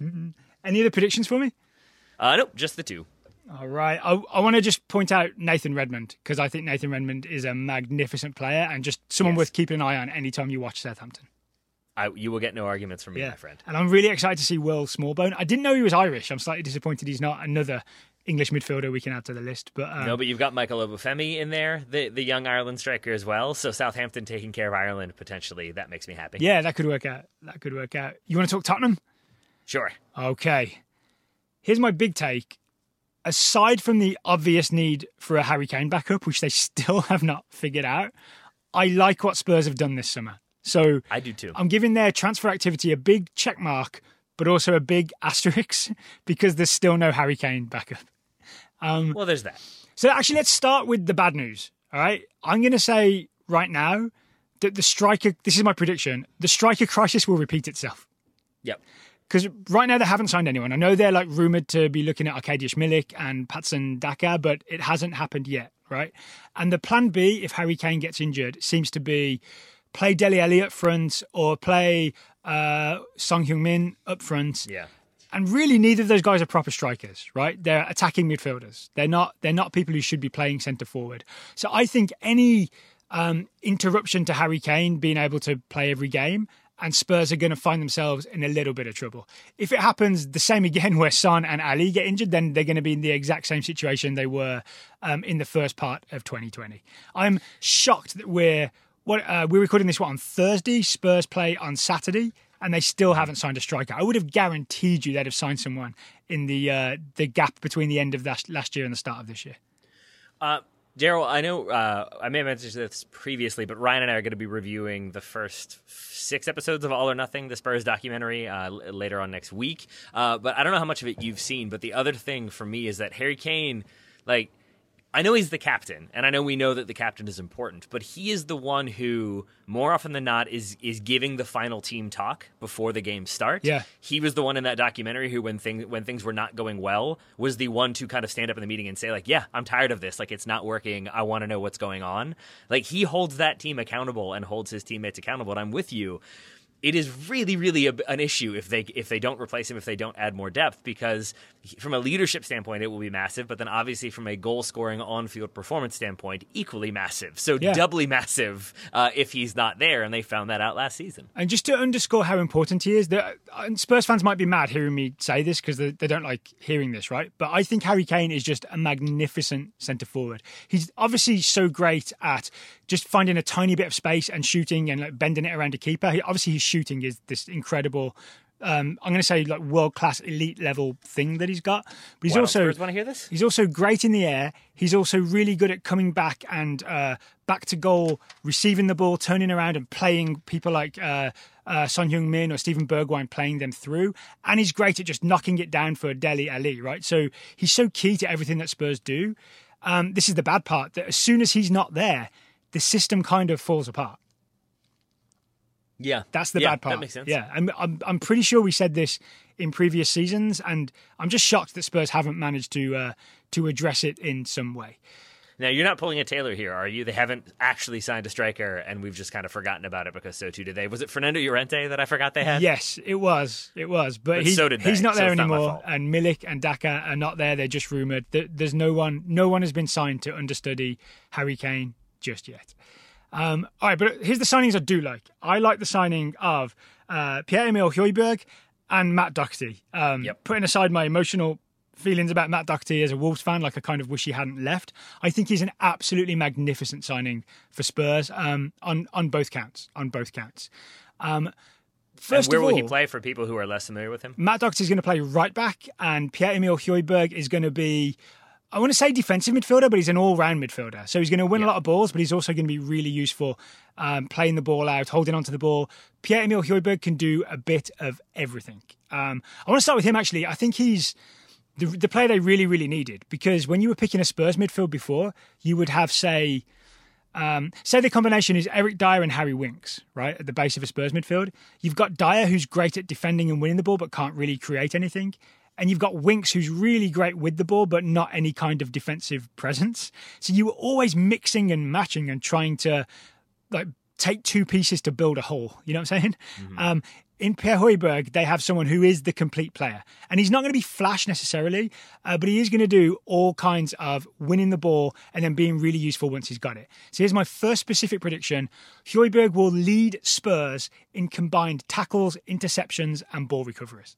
Speaker 1: Any other predictions for me?
Speaker 2: Uh, nope, just the two.
Speaker 1: All right. I, I want to just point out Nathan Redmond, because I think Nathan Redmond is a magnificent player and just someone yes. worth keeping an eye on anytime you watch Southampton.
Speaker 2: I, you will get no arguments from me,
Speaker 1: yeah.
Speaker 2: my friend.
Speaker 1: And I'm really excited to see Will Smallbone. I didn't know he was Irish. I'm slightly disappointed he's not another English midfielder we can add to the list. But um,
Speaker 2: no, but you've got Michael Obafemi in there, the the young Ireland striker as well. So Southampton taking care of Ireland potentially, that makes me happy.
Speaker 1: Yeah, that could work out. That could work out. You want to talk Tottenham?
Speaker 2: Sure.
Speaker 1: Okay. Here's my big take. Aside from the obvious need for a Harry Kane backup, which they still have not figured out, I like what Spurs have done this summer. So
Speaker 2: I do too.
Speaker 1: I'm giving their transfer activity a big check mark, but also a big asterisk because there's still no Harry Kane backup. Um,
Speaker 2: well, there's that.
Speaker 1: So actually, let's start with the bad news. All right. I'm going to say right now that the striker, this is my prediction, the striker crisis will repeat itself.
Speaker 2: Yep.
Speaker 1: Because right now they haven't signed anyone. I know they're like rumoured to be looking at Arkadiusz Milik and Patson Daka, but it hasn't happened yet, right? And the plan B, if Harry Kane gets injured, seems to be play Dele Alli up front or play uh, Son Heung-min up front.
Speaker 2: Yeah.
Speaker 1: And really, neither of those guys are proper strikers, right? They're attacking midfielders. They're not. They're not people who should be playing centre forward. So I think any um, interruption to Harry Kane being able to play every game, and Spurs are going to find themselves in a little bit of trouble. If it happens the same again where Son and Ali get injured, then they're going to be in the exact same situation they were um, in the first part of twenty twenty. I'm shocked that we're what uh, we're recording this what on Thursday. Spurs play on Saturday, and they still haven't signed a striker. I would have guaranteed you they'd have signed someone in the uh, the gap between the end of that last year and the start of this year.
Speaker 2: Uh, Daryl, I know uh, I may have mentioned this previously, but Ryan and I are going to be reviewing the first six episodes of All or Nothing, the Spurs documentary, uh, l- later on next week. Uh, but I don't know how much of it you've seen, but the other thing for me is that Harry Kane, like, I know he's the captain, and I know we know that the captain is important, but he is the one who, more often than not, is is giving the final team talk before the games start.
Speaker 1: Yeah.
Speaker 2: He was the one in that documentary who, when things when things were not going well, was the one to kind of stand up in the meeting and say, like, yeah, I'm tired of this. Like, it's not working. I want to know what's going on. Like, he holds that team accountable and holds his teammates accountable, and I'm with you. It is really, really a, an issue if they if they don't replace him, if they don't add more depth, because from a leadership standpoint, it will be massive. But then obviously from a goal-scoring on-field performance standpoint, equally massive. So yeah. doubly massive uh, if he's not there, and they found that out last season. And
Speaker 1: just to underscore how important he is, the, and Spurs fans might be mad hearing me say this because they, they don't like hearing this, right? But I think Harry Kane is just a magnificent centre-forward. He's obviously so great at just finding a tiny bit of space and shooting and like bending it around a keeper. He, obviously, his shooting is this incredible, um, I'm going to say like world-class elite level thing that he's got. But he's
Speaker 2: Why
Speaker 1: also
Speaker 2: don't Spurs want to hear this?
Speaker 1: He's also great in the air. He's also really good at coming back and uh, back to goal, receiving the ball, turning around and playing people like uh, uh, Son Heung-min or Steven Bergwijn, playing them through. And he's great at just knocking it down for Dele Alli, right? So he's so key to everything that Spurs do. Um, this is the bad part, that as soon as he's not there, the system kind of falls apart.
Speaker 2: Yeah,
Speaker 1: that's the
Speaker 2: yeah,
Speaker 1: bad part.
Speaker 2: That makes sense.
Speaker 1: Yeah, I'm, I'm I'm pretty sure we said this in previous seasons, and I'm just shocked that Spurs haven't managed to uh, to address it in some way.
Speaker 2: Now, you're not pulling a Taylor here, are you? They haven't actually signed a striker, and we've just kind of forgotten about it because so too did they. Was it Fernando Llorente that I forgot they had?
Speaker 1: Yes, it was. It was. But,
Speaker 2: but
Speaker 1: he,
Speaker 2: so did they,
Speaker 1: he's not
Speaker 2: so
Speaker 1: there
Speaker 2: it's
Speaker 1: anymore,
Speaker 2: not
Speaker 1: and Milik and Daka are not there. They're just rumoured. There's no one. No one has been signed to understudy Harry Kane just yet. Um, all right, but here's the signings I do like. I like the signing of uh, Pierre-Emile Højbjerg and Matt Doherty. Um,
Speaker 2: yep.
Speaker 1: Putting aside my emotional feelings about Matt Doherty as a Wolves fan, like I kind of wish he hadn't left, I think he's an absolutely magnificent signing for Spurs um, on on both counts. On both counts. Um, First
Speaker 2: and where
Speaker 1: of
Speaker 2: will
Speaker 1: all,
Speaker 2: he play for people who are less familiar with him?
Speaker 1: Matt Doherty is going to play right back, and Pierre-Emile Højbjerg is going to be, I want to say defensive midfielder, but he's an all-round midfielder. So he's going to win
Speaker 2: Yeah.
Speaker 1: a lot of balls, but he's also going to be really useful um, playing the ball out, holding onto the ball. Pierre-Emile Højbjerg can do a bit of everything. Um, I want to start with him, actually. I think he's the, the player they really, really needed, because when you were picking a Spurs midfield before, you would have, say... Um, say the combination is Eric Dyer and Harry Winks, right, at the base of a Spurs midfield. You've got Dyer, who's great at defending and winning the ball, but can't really create anything. And you've got Winks, who's really great with the ball, but not any kind of defensive presence. So you were always mixing and matching and trying to like take two pieces to build a whole. You know what I'm saying? Mm-hmm. Um, in Pierre Højbjerg, they have someone who is the complete player. And he's not going to be flash necessarily, uh, but he is going to do all kinds of winning the ball and then being really useful once he's got it. So here's my first specific prediction. Højbjerg will lead Spurs in combined tackles, interceptions, and ball recoveries.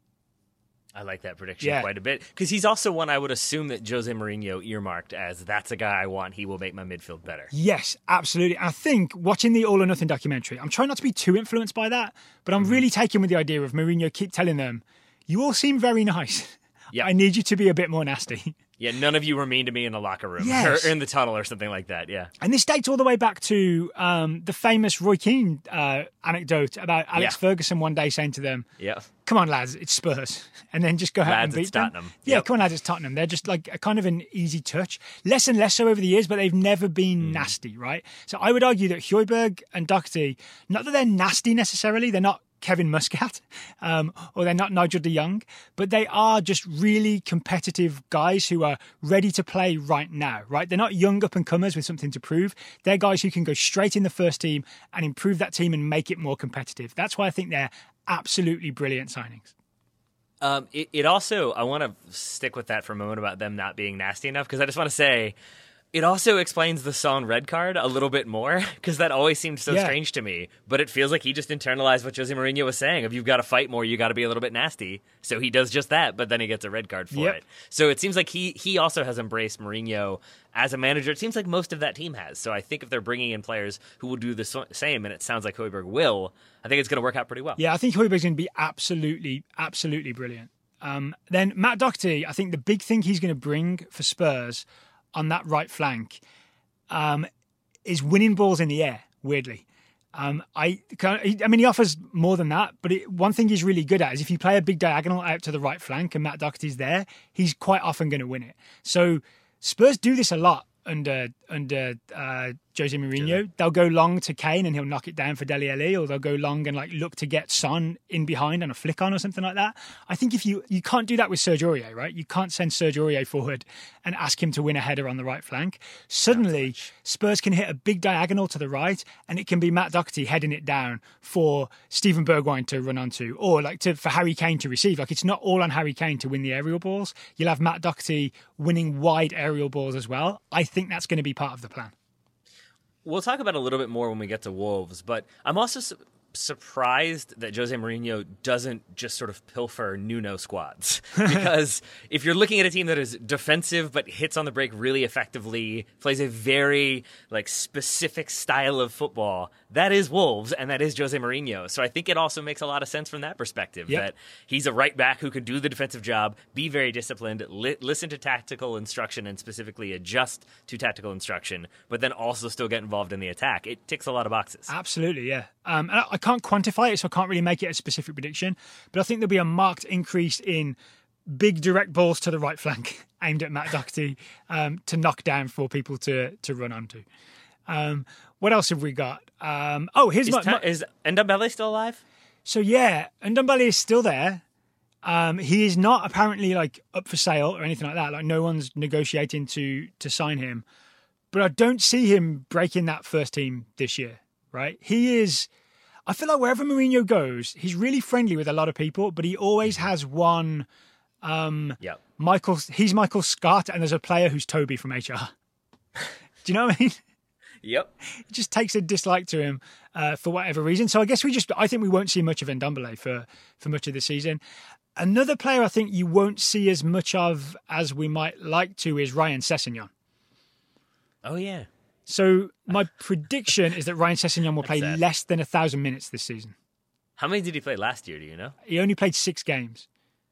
Speaker 2: I like that prediction
Speaker 1: Yeah.
Speaker 2: quite a bit, because he's also one I would assume that Jose Mourinho earmarked as that's a guy I want. He will make my midfield better.
Speaker 1: Yes, absolutely. I think watching the All or Nothing documentary, I'm trying not to be too influenced by that, but I'm mm-hmm. really taken with the idea of Mourinho keep telling them, you all seem very nice. Yep. I need you to be a bit more nasty.
Speaker 2: Yeah, none of you were mean to me in the locker room
Speaker 1: yes.
Speaker 2: or in the tunnel or something like that, yeah.
Speaker 1: And this dates all the way back to um, the famous Roy Keane uh, anecdote about Alex yeah. Ferguson one day saying to them,
Speaker 2: yeah.
Speaker 1: come on, lads, it's Spurs. And then just go out
Speaker 2: lads,
Speaker 1: and beat
Speaker 2: it's
Speaker 1: them.
Speaker 2: Tottenham.
Speaker 1: Yeah,
Speaker 2: yep.
Speaker 1: come on, lads, it's Tottenham. They're just like a kind of an easy touch. Less and less so over the years, but they've never been mm. nasty, right? So I would argue that Højbjerg and Doherty, not that they're nasty necessarily, they're not Kevin Muscat, um, or they're not Nigel de Jong, but they are just really competitive guys who are ready to play right now, right? They're not young up-and-comers with something to prove. They're guys who can go straight in the first team and improve that team and make it more competitive. That's why I think they're absolutely brilliant signings.
Speaker 2: Um, it, it also, I want to stick with that for a moment about them not being nasty enough, because I just want to say, it also explains the Son red card a little bit more, because that always seemed so
Speaker 1: yeah.
Speaker 2: strange to me. But it feels like he just internalized what Jose Mourinho was saying. If you've got to fight more, you got to be a little bit nasty. So he does just that, but then he gets a red card for
Speaker 1: yep.
Speaker 2: it. So it seems like he he also has embraced Mourinho as a manager. It seems like most of that team has. So I think if they're bringing in players who will do the same, and it sounds like Højbjerg will, I think it's going to work out pretty well.
Speaker 1: Yeah, I think Højbjerg's going to be absolutely, absolutely brilliant. Um, then Matt Doherty, I think the big thing he's going to bring for Spurs on that right flank Um, is winning balls in the air, weirdly. Um, I I mean, he offers more than that, but it, one thing he's really good at is if you play a big diagonal out to the right flank and Matt Doherty's there, he's quite often going to win it. So Spurs do this a lot under under uh, Jose Mourinho. They'll go long to Kane and he'll knock it down for Dele Alli, or they'll go long and like look to get Son in behind on a flick on or something like that. I think if you you can't do that with Serge Aurier, right? You can't send Serge Aurier forward and ask him to win a header on the right flank. Suddenly, Spurs can hit a big diagonal to the right, and it can be Matt Doherty heading it down for Steven Bergwijn to run onto, or like to for Harry Kane to receive. Like it's not all on Harry Kane to win the aerial balls. You'll have Matt Doherty winning wide aerial balls as well. I think that's going to be part of the plan.
Speaker 2: We'll talk about it a little bit more when we get to Wolves, but I'm also su- surprised that Jose Mourinho doesn't just sort of pilfer Nuno squads. Because if you're looking at a team that is defensive but hits on the break really effectively, plays a very like specific style of football, that is Wolves and that is Jose Mourinho. So I think it also makes a lot of sense from that perspective, yep. that he's a right back who can do the defensive job, be very disciplined, li- listen to tactical instruction and specifically adjust to tactical instruction, but then also still get involved in the attack. It ticks a lot of boxes.
Speaker 1: Absolutely, yeah. Um, and I, I can't quantify it, so I can't really make it a specific prediction, but I think there'll be a marked increase in big direct balls to the right flank aimed at Matt Doherty um, to knock down for people to to run onto. Um, what else have we got? Um, oh, here's
Speaker 2: is
Speaker 1: my,
Speaker 2: ta-
Speaker 1: my...
Speaker 2: Is Ndombele still alive?
Speaker 1: So, yeah, Ndombele is still there. Um, he is not apparently like up for sale or anything like that. Like no one's negotiating to to sign him. But I don't see him breaking that first team this year, right? He is... I feel like wherever Mourinho goes, he's really friendly with a lot of people, but he always has one... Um,
Speaker 2: yep.
Speaker 1: Michael, he's Michael Scott, and there's a player who's Toby from H R. Do you know what I mean?
Speaker 2: Yep.
Speaker 1: It just takes a dislike to him uh, for whatever reason. So I guess we just, I think we won't see much of Ndombele for, for much of the season. Another player I think you won't see as much of as we might like to is Ryan Sessegnon.
Speaker 2: Oh, yeah.
Speaker 1: So my prediction is that Ryan Sessegnon will play
Speaker 2: sad.
Speaker 1: less than a thousand minutes this season.
Speaker 2: How many did he play last year? Do you know?
Speaker 1: He only played six games.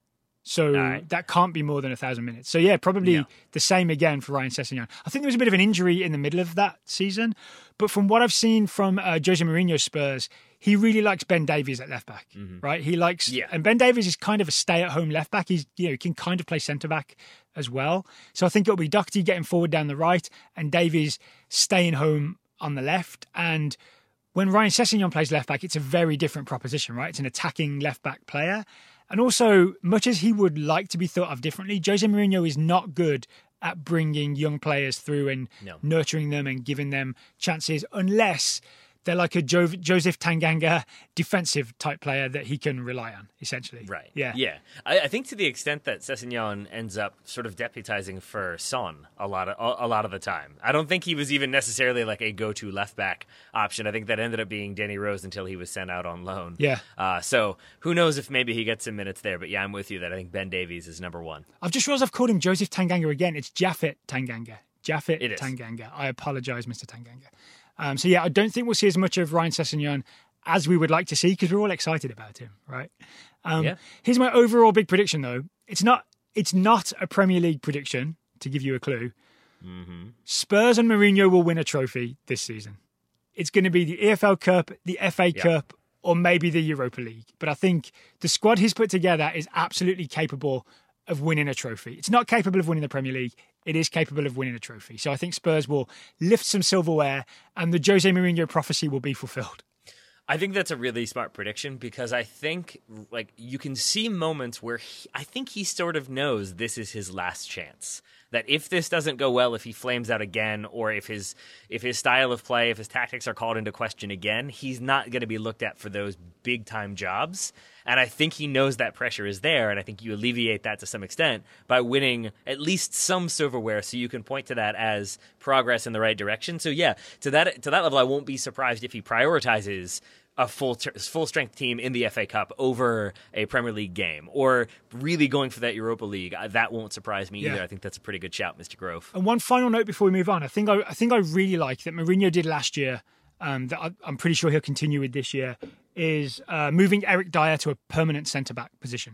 Speaker 1: So
Speaker 2: right.
Speaker 1: that can't be more than a thousand minutes. So yeah, probably
Speaker 2: no.
Speaker 1: the same again for Ryan Sessegnon. I think there was a bit of an injury in the middle of that season, but from what I've seen from uh, Jose Mourinho's Spurs, he really likes Ben Davies at left back, mm-hmm. right? He likes,
Speaker 2: yeah.
Speaker 1: and Ben Davies is kind of a stay-at-home left back. He's, you know, he can kind of play centre back as well. So I think it'll be Doherty getting forward down the right and Davies staying home on the left. And when Ryan Sessegnon plays left back, it's a very different proposition, right? It's an attacking left back player. And also, much as he would like to be thought of differently, Jose Mourinho is not good at bringing young players through and
Speaker 2: no.
Speaker 1: nurturing them and giving them chances unless they're like a jo- Joseph Tanganga defensive type player that he can rely on, essentially.
Speaker 2: Right.
Speaker 1: Yeah.
Speaker 2: Yeah. I, I think to the extent that Sessegnon ends up sort of deputizing for Son a lot of a, a lot of the time. I don't think he was even necessarily like a go-to left back option. I think that ended up being Danny Rose until he was sent out on loan.
Speaker 1: Yeah.
Speaker 2: Uh, so who knows if maybe he gets some minutes there. But yeah, I'm with you that I think Ben Davies is number one.
Speaker 1: I've just realized I've called him Joseph Tanganga again. It's Japhet Tanganga. Japhet
Speaker 2: It is.
Speaker 1: Tanganga. I apologise, Mister Tanganga. Um, so, yeah, I don't think we'll see as much of Ryan Sessegnon as we would like to see because we're all excited about him, right? Um,
Speaker 2: yeah.
Speaker 1: Here's my overall big prediction, though. It's not it's not a Premier League prediction, to give you a clue.
Speaker 2: Mm-hmm.
Speaker 1: Spurs and Mourinho will win a trophy this season. It's going to be the E F L Cup, the F A
Speaker 2: yeah.
Speaker 1: Cup, or maybe the Europa League. But I think the squad he's put together is absolutely capable of winning a trophy. It's not capable of winning the Premier League. It is capable of winning a trophy. So I think Spurs will lift some silverware and the Jose Mourinho prophecy will be fulfilled.
Speaker 2: I think that's a really smart prediction because I think like you can see moments where he, I think he sort of knows this is his last chance. That if this doesn't go well, if he flames out again, or if his if his style of play, if his tactics are called into question again, he's not going to be looked at for those big time jobs. And I think he knows that pressure is there, and I think you alleviate that to some extent by winning at least some silverware, so you can point to that as progress in the right direction. So yeah, to that to that level, I won't be surprised if he prioritizes a full full strength team in the F A Cup over a Premier League game, or really going for that Europa League. That won't surprise me
Speaker 1: yeah.
Speaker 2: either. I think that's a pretty good shout, Mister Grove.
Speaker 1: And one final note before we move on, I think I, I think I really like that Mourinho did last year. Um, that I, I'm pretty sure he'll continue with this year. Is uh, moving Eric Dyer to a permanent centre back position.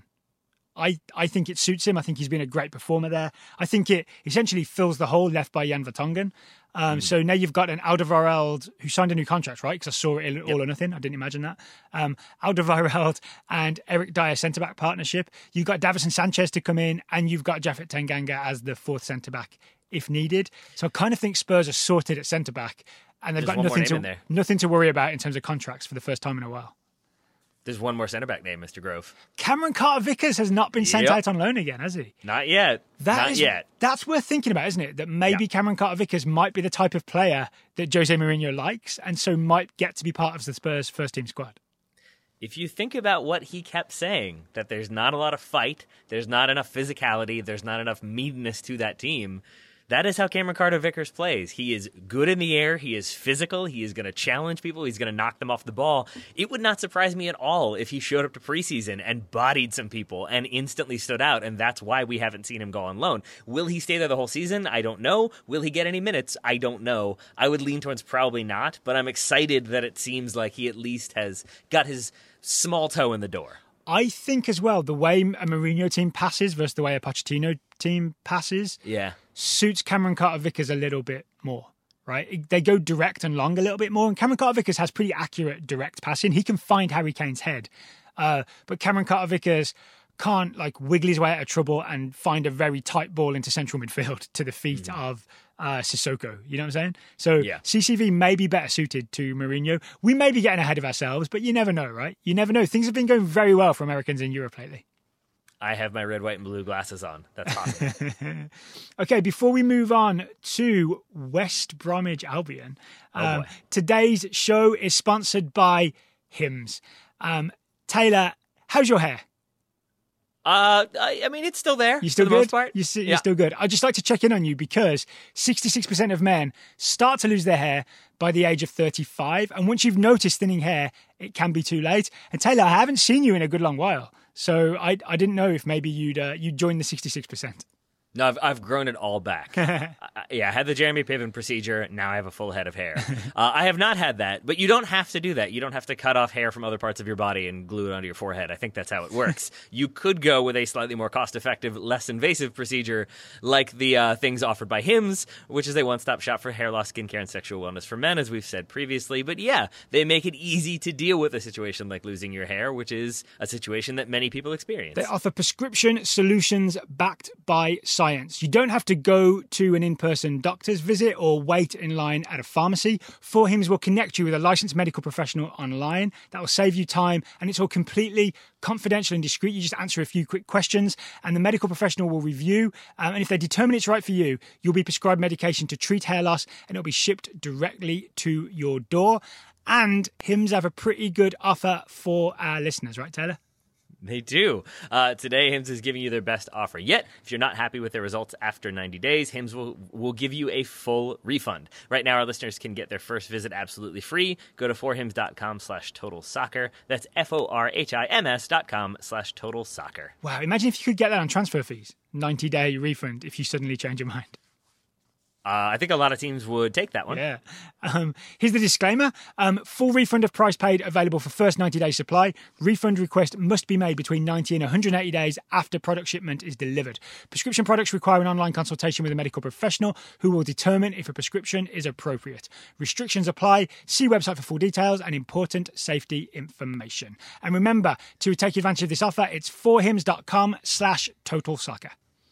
Speaker 1: I, I think it suits him. I think he's been a great performer there. I think it essentially fills the hole left by Jan Vertonghen. Um, mm. So now you've got an Alderweireld who signed a new contract, right? Because I saw it all yep. or nothing. I didn't imagine that. Um, Alderweireld and Eric Dyer centre-back partnership. You've got Davinson Sanchez to come in, and you've got Japhet Tanganga as the fourth centre-back if needed. So I kind of think Spurs are sorted at centre-back, and they've
Speaker 2: There's
Speaker 1: got nothing to,
Speaker 2: there.
Speaker 1: nothing to worry about in terms of contracts for the first time in a while.
Speaker 2: There's one more centre-back name, Mister Grove.
Speaker 1: Cameron Carter-Vickers has not been sent
Speaker 2: yep.
Speaker 1: out on loan again, has he?
Speaker 2: Not yet.
Speaker 1: That
Speaker 2: not
Speaker 1: is,
Speaker 2: yet.
Speaker 1: That's worth thinking about, isn't it? That maybe yeah. Cameron Carter-Vickers might be the type of player that Jose Mourinho likes, and so might get to be part of the Spurs first-team squad.
Speaker 2: If you think about what he kept saying, that there's not a lot of fight, there's not enough physicality, there's not enough meanness to that team, that is how Cameron Carter-Vickers plays. He is good in the air. He is physical. He is going to challenge people. He's going to knock them off the ball. It would not surprise me at all if he showed up to preseason and bodied some people and instantly stood out, and that's why we haven't seen him go on loan. Will he stay there the whole season? I don't know. Will he get any minutes? I don't know. I would lean towards probably not, but I'm excited that it seems like he at least has got his small toe in the door.
Speaker 1: I think as well, the way a Mourinho team passes versus the way a Pochettino team passes
Speaker 2: yeah.
Speaker 1: suits Cameron Carter-Vickers a little bit more, right? They go direct and long a little bit more, and Cameron Carter-Vickers has pretty accurate direct passing. He can find Harry Kane's head, uh, but Cameron Carter-Vickers can't like wiggle his way out of trouble and find a very tight ball into central midfield to the feet mm. of uh, Sissoko. You know what I'm saying? So
Speaker 2: yeah.
Speaker 1: C C V may be better suited to Mourinho. We may be getting ahead of ourselves, but you never know, right? You never know. Things have been going very well for Americans in Europe lately.
Speaker 2: I have my red, white, and blue glasses on. That's awesome.
Speaker 1: Okay, before we move on to West Bromwich Albion,
Speaker 2: oh
Speaker 1: um, today's show is sponsored by Hims. Um, Taylor, how's your hair?
Speaker 2: Uh, I, I mean, it's still there.
Speaker 1: You still
Speaker 2: for
Speaker 1: good?
Speaker 2: the most part.
Speaker 1: You're, you're
Speaker 2: yeah.
Speaker 1: still good. I'd just like to check in on you because sixty-six percent of men start to lose their hair by the age of thirty-five. And once you've noticed thinning hair, it can be too late. And Taylor, I haven't seen you in a good long while. So I I didn't know if maybe you'd uh, you'd join the sixty-six percent.
Speaker 2: No, I've, I've grown it all back. uh, yeah, I had the Jeremy Piven procedure. Now I have a full head of hair. Uh, I have not had that, but you don't have to do that. You don't have to cut off hair from other parts of your body and glue it onto your forehead. I think that's how it works. You could go with a slightly more cost-effective, less invasive procedure like the uh, things offered by Hims, which is a one-stop shop for hair loss, skincare, and sexual wellness for men, as we've said previously. But yeah, they make it easy to deal with a situation like losing your hair, which is a situation that many people experience.
Speaker 1: They offer prescription solutions backed by science. You don't have to go to an in-person doctor's visit or wait in line at a pharmacy. four Hims will connect you with a licensed medical professional online. That will save you time, and it's all completely confidential and discreet. You just answer a few quick questions, and the medical professional will review. Um, and if they determine it's right for you, you'll be prescribed medication to treat hair loss, and it'll be shipped directly to your door. And Hims have a pretty good offer for our listeners, right, Taylor?
Speaker 2: They do. Uh, today, Hims is giving you their best offer yet. If you're not happy with their results after ninety days, Hims will, will give you a full refund. Right now, our listeners can get their first visit absolutely free. Go to forhims.com slash total soccer. That's F-O-R-H-I-M-S dot com slash total soccer.
Speaker 1: Wow, imagine if you could get that on transfer fees. ninety-day refund if you suddenly change your mind.
Speaker 2: Uh, I think a lot of teams would take that one.
Speaker 1: Yeah. Um, here's the disclaimer. Um, full refund of price paid available for first ninety-day supply. Refund request must be made between ninety and one hundred eighty days after product shipment is delivered. Prescription products require an online consultation with a medical professional who will determine if a prescription is appropriate. Restrictions apply. See website for full details and important safety information. And remember, to take advantage of this offer, it's forhims.com slash total soccer.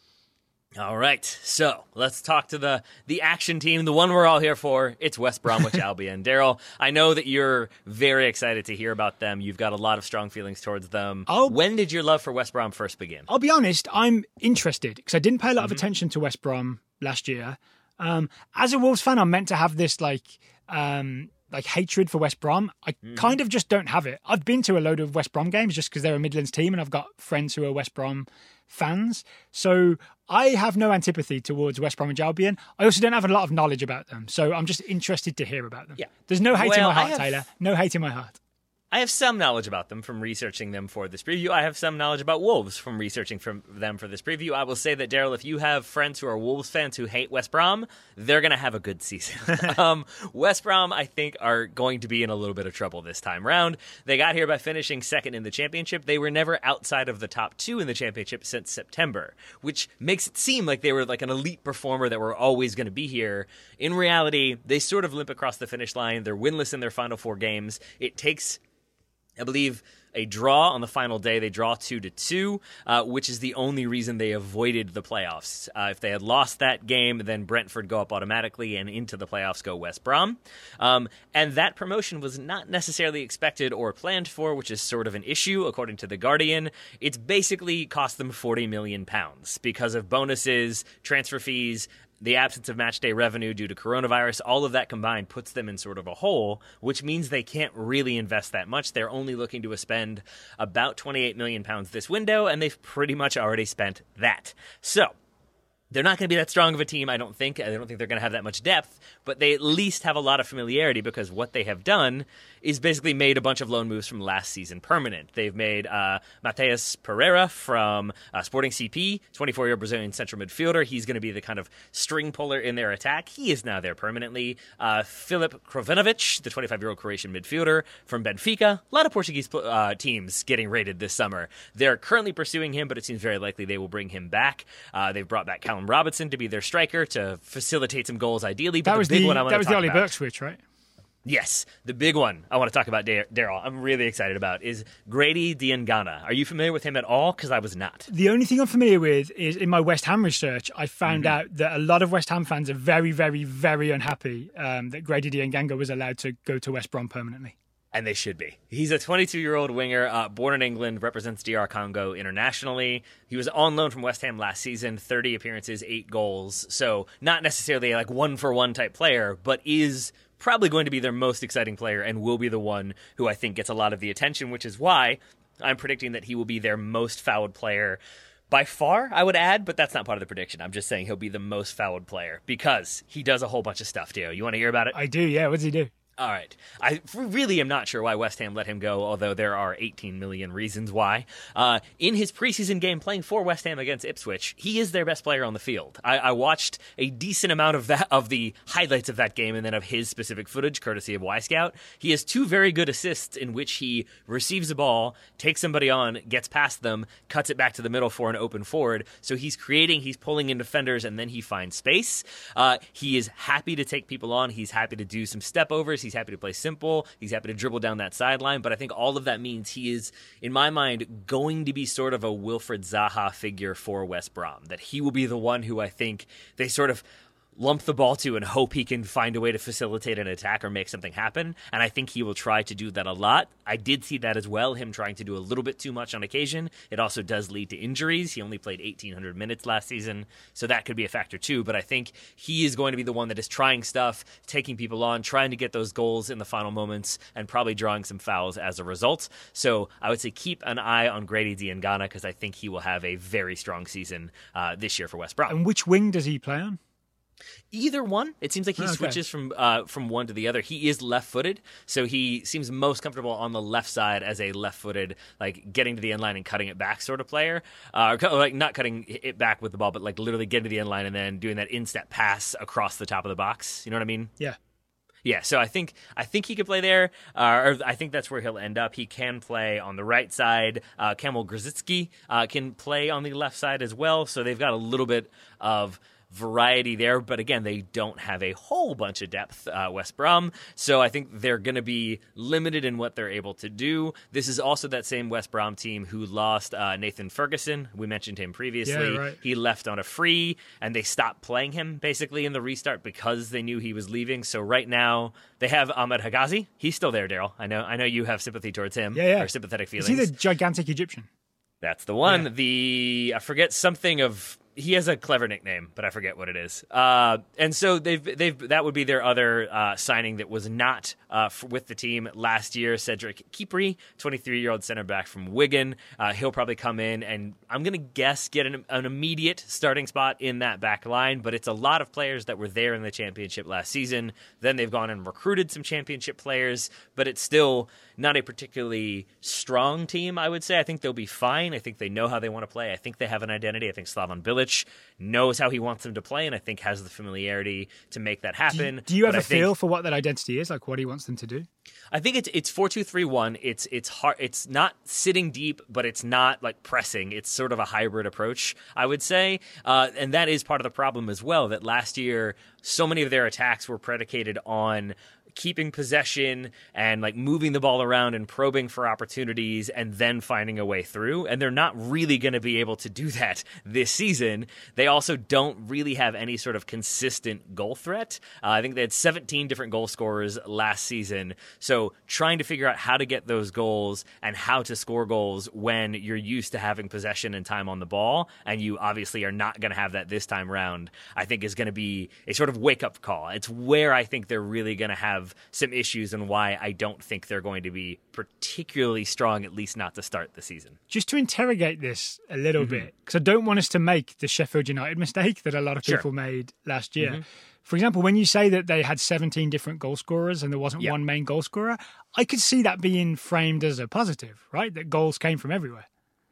Speaker 2: All right, so let's talk to the the action team, the one we're all here for. It's West Bromwich Albion. Daryl, I know that you're very excited to hear about them. You've got a lot of strong feelings towards them.
Speaker 1: I'll,
Speaker 2: when did your love for West Brom first begin?
Speaker 1: I'll be honest, I'm interested because I didn't pay a lot
Speaker 2: mm-hmm.
Speaker 1: of attention to West Brom last year. Um, as a Wolves fan, I'm meant to have this like um, like hatred for West Brom. I mm-hmm. kind of just don't have it. I've been to a load of West Brom games just because they're a Midlands team and I've got friends who are West Brom fans. So I have no antipathy towards West Bromwich Albion. I also don't have a lot of knowledge about them. So I'm just interested to hear about them.
Speaker 2: Yeah.
Speaker 1: There's no hate
Speaker 2: well,
Speaker 1: in my heart,
Speaker 2: have...
Speaker 1: Taylor. No hate in my heart.
Speaker 2: I have some knowledge about them from researching them for this preview. I have some knowledge about Wolves from researching from them for this preview. I will say that, Daryl, if you have friends who are Wolves fans who hate West Brom, they're going to have a good season. um, West Brom, I think, are going to be in a little bit of trouble this time round. They got here by finishing second in the championship. They were never outside of the top two in the championship since September, which makes it seem like they were like an elite performer that were always going to be here. In reality, they sort of limp across the finish line. They're winless in their final four games. It takes, I believe, a draw on the final day. They draw two to two, uh, which is the only reason they avoided the playoffs. Uh, if they had lost that game, then Brentford go up automatically, and into the playoffs go West Brom. Um, and that promotion was not necessarily expected or planned for, which is sort of an issue, according to The Guardian. It's basically cost them forty million pounds because of bonuses, transfer fees, the absence of match day revenue due to coronavirus. All of that combined puts them in sort of a hole, which means they can't really invest that much. They're only looking to spend about twenty-eight million pounds this window, and they've pretty much already spent that. So they're not going to be that strong of a team, I don't think. I don't think they're going to have that much depth, but they at least have a lot of familiarity because what they have done is basically made a bunch of loan moves from last season permanent. They've made uh, Mateus Pereira from uh, Sporting C P, twenty-four-year Brazilian central midfielder. He's going to be the kind of string puller in their attack. He is now there permanently. Uh, Filip Krovinovic, the twenty-five-year-old Croatian midfielder from Benfica. A lot of Portuguese uh, teams getting rated this summer. They're currently pursuing him, but it seems very likely they will bring him back. Uh, they've brought back Callum Robinson to be their striker to facilitate some goals ideally. But
Speaker 1: that was
Speaker 2: the big
Speaker 1: the,
Speaker 2: one I want
Speaker 1: that
Speaker 2: to
Speaker 1: was
Speaker 2: talk
Speaker 1: the Ollie
Speaker 2: about,
Speaker 1: Burke switch, right?
Speaker 2: Yes, the big one I want to talk about, Daryl, I'm really excited about, is Grady Diangana. Are you familiar with him at all? Because I was not.
Speaker 1: The only thing I'm familiar with is in my West Ham research, I found mm-hmm. out that a lot of West Ham fans are very, very, very unhappy um, that Grady Diangana was allowed to go to West Brom permanently.
Speaker 2: And they should be. He's a twenty-two-year-old winger, uh, born in England, represents D R Congo internationally. He was on loan from West Ham last season, thirty appearances, eight goals. So not necessarily like one-for-one type player, but is probably going to be their most exciting player and will be the one who I think gets a lot of the attention, which is why I'm predicting that he will be their most fouled player by far, I would add, but that's not part of the prediction. I'm just saying he'll be the most fouled player because he does a whole bunch of stuff, Dio. You want to hear about it?
Speaker 1: I do, yeah. What does he do?
Speaker 2: All right. I really am not sure why West Ham let him go, although there are eighteen million reasons why. Uh, in his preseason game playing for West Ham against Ipswich, he is their best player on the field. I, I watched a decent amount of that of the highlights of that game and then of his specific footage, courtesy of Wisecout. He has two very good assists in which he receives a ball, takes somebody on, gets past them, cuts it back to the middle for an open forward. So he's creating, he's pulling in defenders, and then he finds space. Uh, he is happy to take people on. He's happy to do some step overs. He's happy to play simple. He's happy to dribble down that sideline. But I think all of that means he is, in my mind, going to be sort of a Wilfried Zaha figure for West Brom. That he will be the one who I think they sort of lump the ball to and hope he can find a way to facilitate an attack or make something happen. And I think he will try to do that a lot. I did see that as well, him trying to do a little bit too much on occasion. It also does lead to injuries. He only played eighteen hundred minutes last season, so that could be a factor too. But I think he is going to be the one that is trying stuff, taking people on, trying to get those goals in the final moments, and probably drawing some fouls as a result. So I would say keep an eye on Grady Diangana because I think he will have a very strong season uh, this year for West Brom.
Speaker 1: And which wing does he play on?
Speaker 2: Either one. It seems like he
Speaker 1: okay.
Speaker 2: switches from uh, from one to the other. He is left-footed, so he seems most comfortable on the left side as a left-footed, like getting to the end line and cutting it back sort of player. Uh, or like not cutting it back with the ball, but like literally getting to the end line and then doing that in-step pass across the top of the box. You know what I mean?
Speaker 1: Yeah.
Speaker 2: Yeah, so I think I think he could play there, uh, or I think that's where he'll end up. He can play on the right side. Uh, Kamil Grzycki uh, can play on the left side as well, so they've got a little bit of variety there, but again, they don't have a whole bunch of depth, uh, West Brom, so I think they're going to be limited in what they're able to do. This is also that same West Brom team who lost uh, Nathan Ferguson. We mentioned him previously.
Speaker 1: Yeah, right.
Speaker 2: He left on a free, and they stopped playing him basically in the restart because they knew he was leaving. So right now, they have Ahmed Hagazi. He's still there, Daryl. I know I know you have sympathy towards him,
Speaker 1: yeah, yeah.
Speaker 2: or sympathetic feelings.
Speaker 1: Is he the gigantic Egyptian?
Speaker 2: That's the one.
Speaker 1: Yeah.
Speaker 2: The I forget something of... He has a clever nickname, but I forget what it is. Uh, and so they've they've that would be their other uh, signing that was not uh, f- with the team last year. Cedric Kipri, twenty-three-year-old center back from Wigan. Uh, he'll probably come in and I'm going to guess get an, an immediate starting spot in that back line. But it's a lot of players that were there in the championship last season. Then they've gone and recruited some championship players, but it's still not a particularly strong team, I would say. I think they'll be fine. I think they know how they want to play. I think they have an identity. I think Slaven Bilic knows how he wants them to play and I think has the familiarity to make that happen.
Speaker 1: Do you, do you have
Speaker 2: but
Speaker 1: a
Speaker 2: I think,
Speaker 1: feel for what that identity is, like what he wants them to do?
Speaker 2: I think it's it's four two three one. It's it's hard. It's not sitting deep, but it's not like pressing. It's sort of a hybrid approach, I would say, uh, and that is part of the problem as well. That last year, so many of their attacks were predicated on keeping possession and like moving the ball around and probing for opportunities and then finding a way through. And they're not really going to be able to do that this season. They also don't really have any sort of consistent goal threat. Uh, I think they had seventeen different goal scorers last season. So trying to figure out how to get those goals and how to score goals when you're used to having possession and time on the ball, and you obviously are not going to have that this time round, I think is going to be a sort of wake-up call. It's where I think they're really going to have some issues and why I don't think they're going to be particularly strong, at least not to start the season.
Speaker 1: Just to interrogate this a little
Speaker 2: Mm-hmm.
Speaker 1: bit, because I don't want us to make the Sheffield United mistake that a lot of
Speaker 2: Sure.
Speaker 1: people made last year.
Speaker 2: Mm-hmm.
Speaker 1: For example, when you say that they had seventeen different goal scorers and there wasn't
Speaker 2: Yeah.
Speaker 1: one main goal scorer, I could see that being framed as a positive, right? That goals came from everywhere.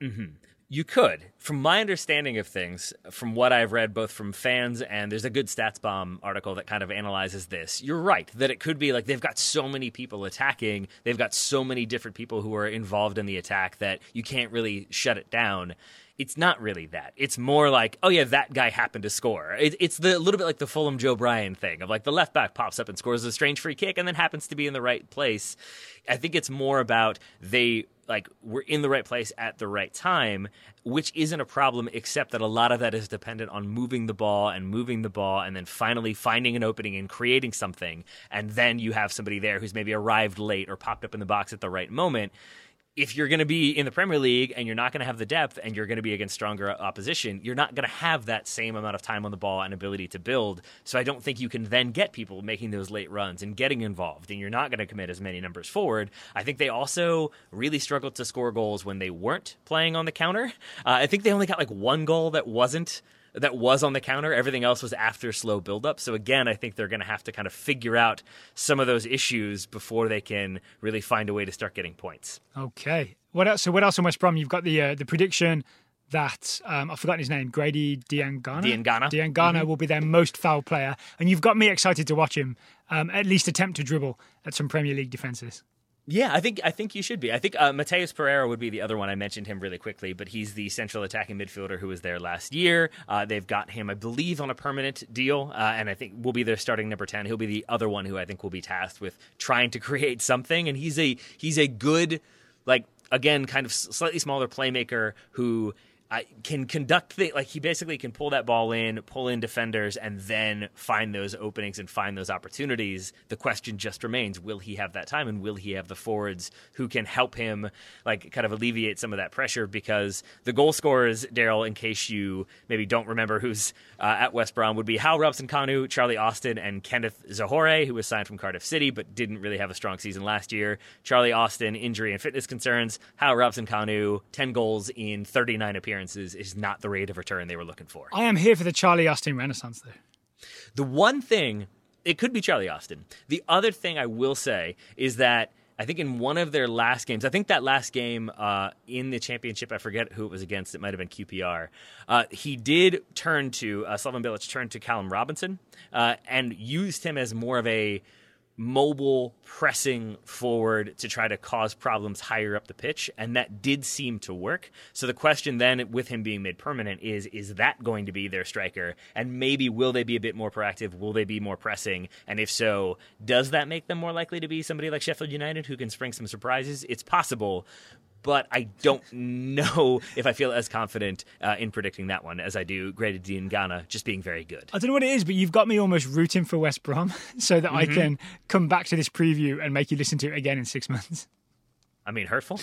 Speaker 2: You could. From my understanding of things, from what I've read both from fans and there's a good StatsBomb article that kind of analyzes this, you're right that it could be like they've got so many people attacking, they've got so many different people who are involved in the attack that you can't really shut it down. It's not really that. It's more like, oh yeah, that guy happened to score. It, it's the, a little bit like the Fulham Joe Bryan thing of like the left back pops up and scores a strange free kick and then happens to be in the right place. I think it's more about they like we're in the right place at the right time, which isn't a problem, except that a lot of that is dependent on moving the ball and moving the ball and then finally finding an opening and creating something. And then you have somebody there who's maybe arrived late or popped up in the box at the right moment. If you're going to be in the Premier League and you're not going to have the depth and you're going to be against stronger opposition, you're not going to have that same amount of time on the ball and ability to build. So I don't think you can then get people making those late runs and getting involved, and you're not going to commit as many numbers forward. I think they also really struggled to score goals when they weren't playing on the counter. Uh, I think they only got like one goal that wasn't that was on the counter. Everything else was after slow buildup. So again, I think they're going to have to kind of figure out some of those issues before they can really find a way to start getting points.
Speaker 1: Okay. What else? So what else on West Brom? You've got the uh, the prediction that um, I've forgotten his name, Grady Diangana.
Speaker 2: Diangana.
Speaker 1: Diangana
Speaker 2: mm-hmm.
Speaker 1: will be their most foul player, and you've got me excited to watch him um, at least attempt to dribble at some Premier League defenses.
Speaker 2: Yeah, I think I think you should be. I think uh, Mateus Pereira would be the other one. I mentioned him really quickly, but he's the central attacking midfielder who was there last year. Uh, they've got him, I believe, on a permanent deal, uh, and I think will be their starting number ten. He'll be the other one who I think will be tasked with trying to create something, and he's a he's a good, like, again, kind of slightly smaller playmaker who I can conduct things, like he basically can pull that ball in, pull in defenders, and then find those openings and find those opportunities. The question just remains, will he have that time, and will he have the forwards who can help him, like, kind of alleviate some of that pressure? Because the goal scorers, Daryl, in case you maybe don't remember who's uh, at West Brom, would be Hal Robson-Kanu, Charlie Austin, and Kenneth Zohore, who was signed from Cardiff City but didn't really have a strong season last year. Charlie Austin, injury and fitness concerns. Hal Robson-Kanu, ten goals in thirty-nine appearances. Is not the rate of return they were looking for.
Speaker 1: I am here for the Charlie Austin renaissance, though.
Speaker 2: The one thing, it could be Charlie Austin. The other thing I will say is that I think in one of their last games, I think that last game uh, in the championship, I forget who it was against, it might have been Q P R, uh, he did turn to, uh, Slaven Bilic turned to Callum Robinson uh, and used him as more of a mobile pressing forward to try to cause problems higher up the pitch, and that did seem to work. So the question then, with him being made permanent, is is that going to be their striker? And maybe will they be a bit more proactive? Will they be more pressing? And if so, does that make them more likely to be somebody like Sheffield United who can spring some surprises? It's possible, but I don't know if I feel as confident uh, in predicting that one as I do Grady Diangana just being very good.
Speaker 1: I don't know what it is, but you've got me almost rooting for West Brom so that mm-hmm. I can come back to this preview and make you listen to it again in six months.
Speaker 2: I mean, hurtful.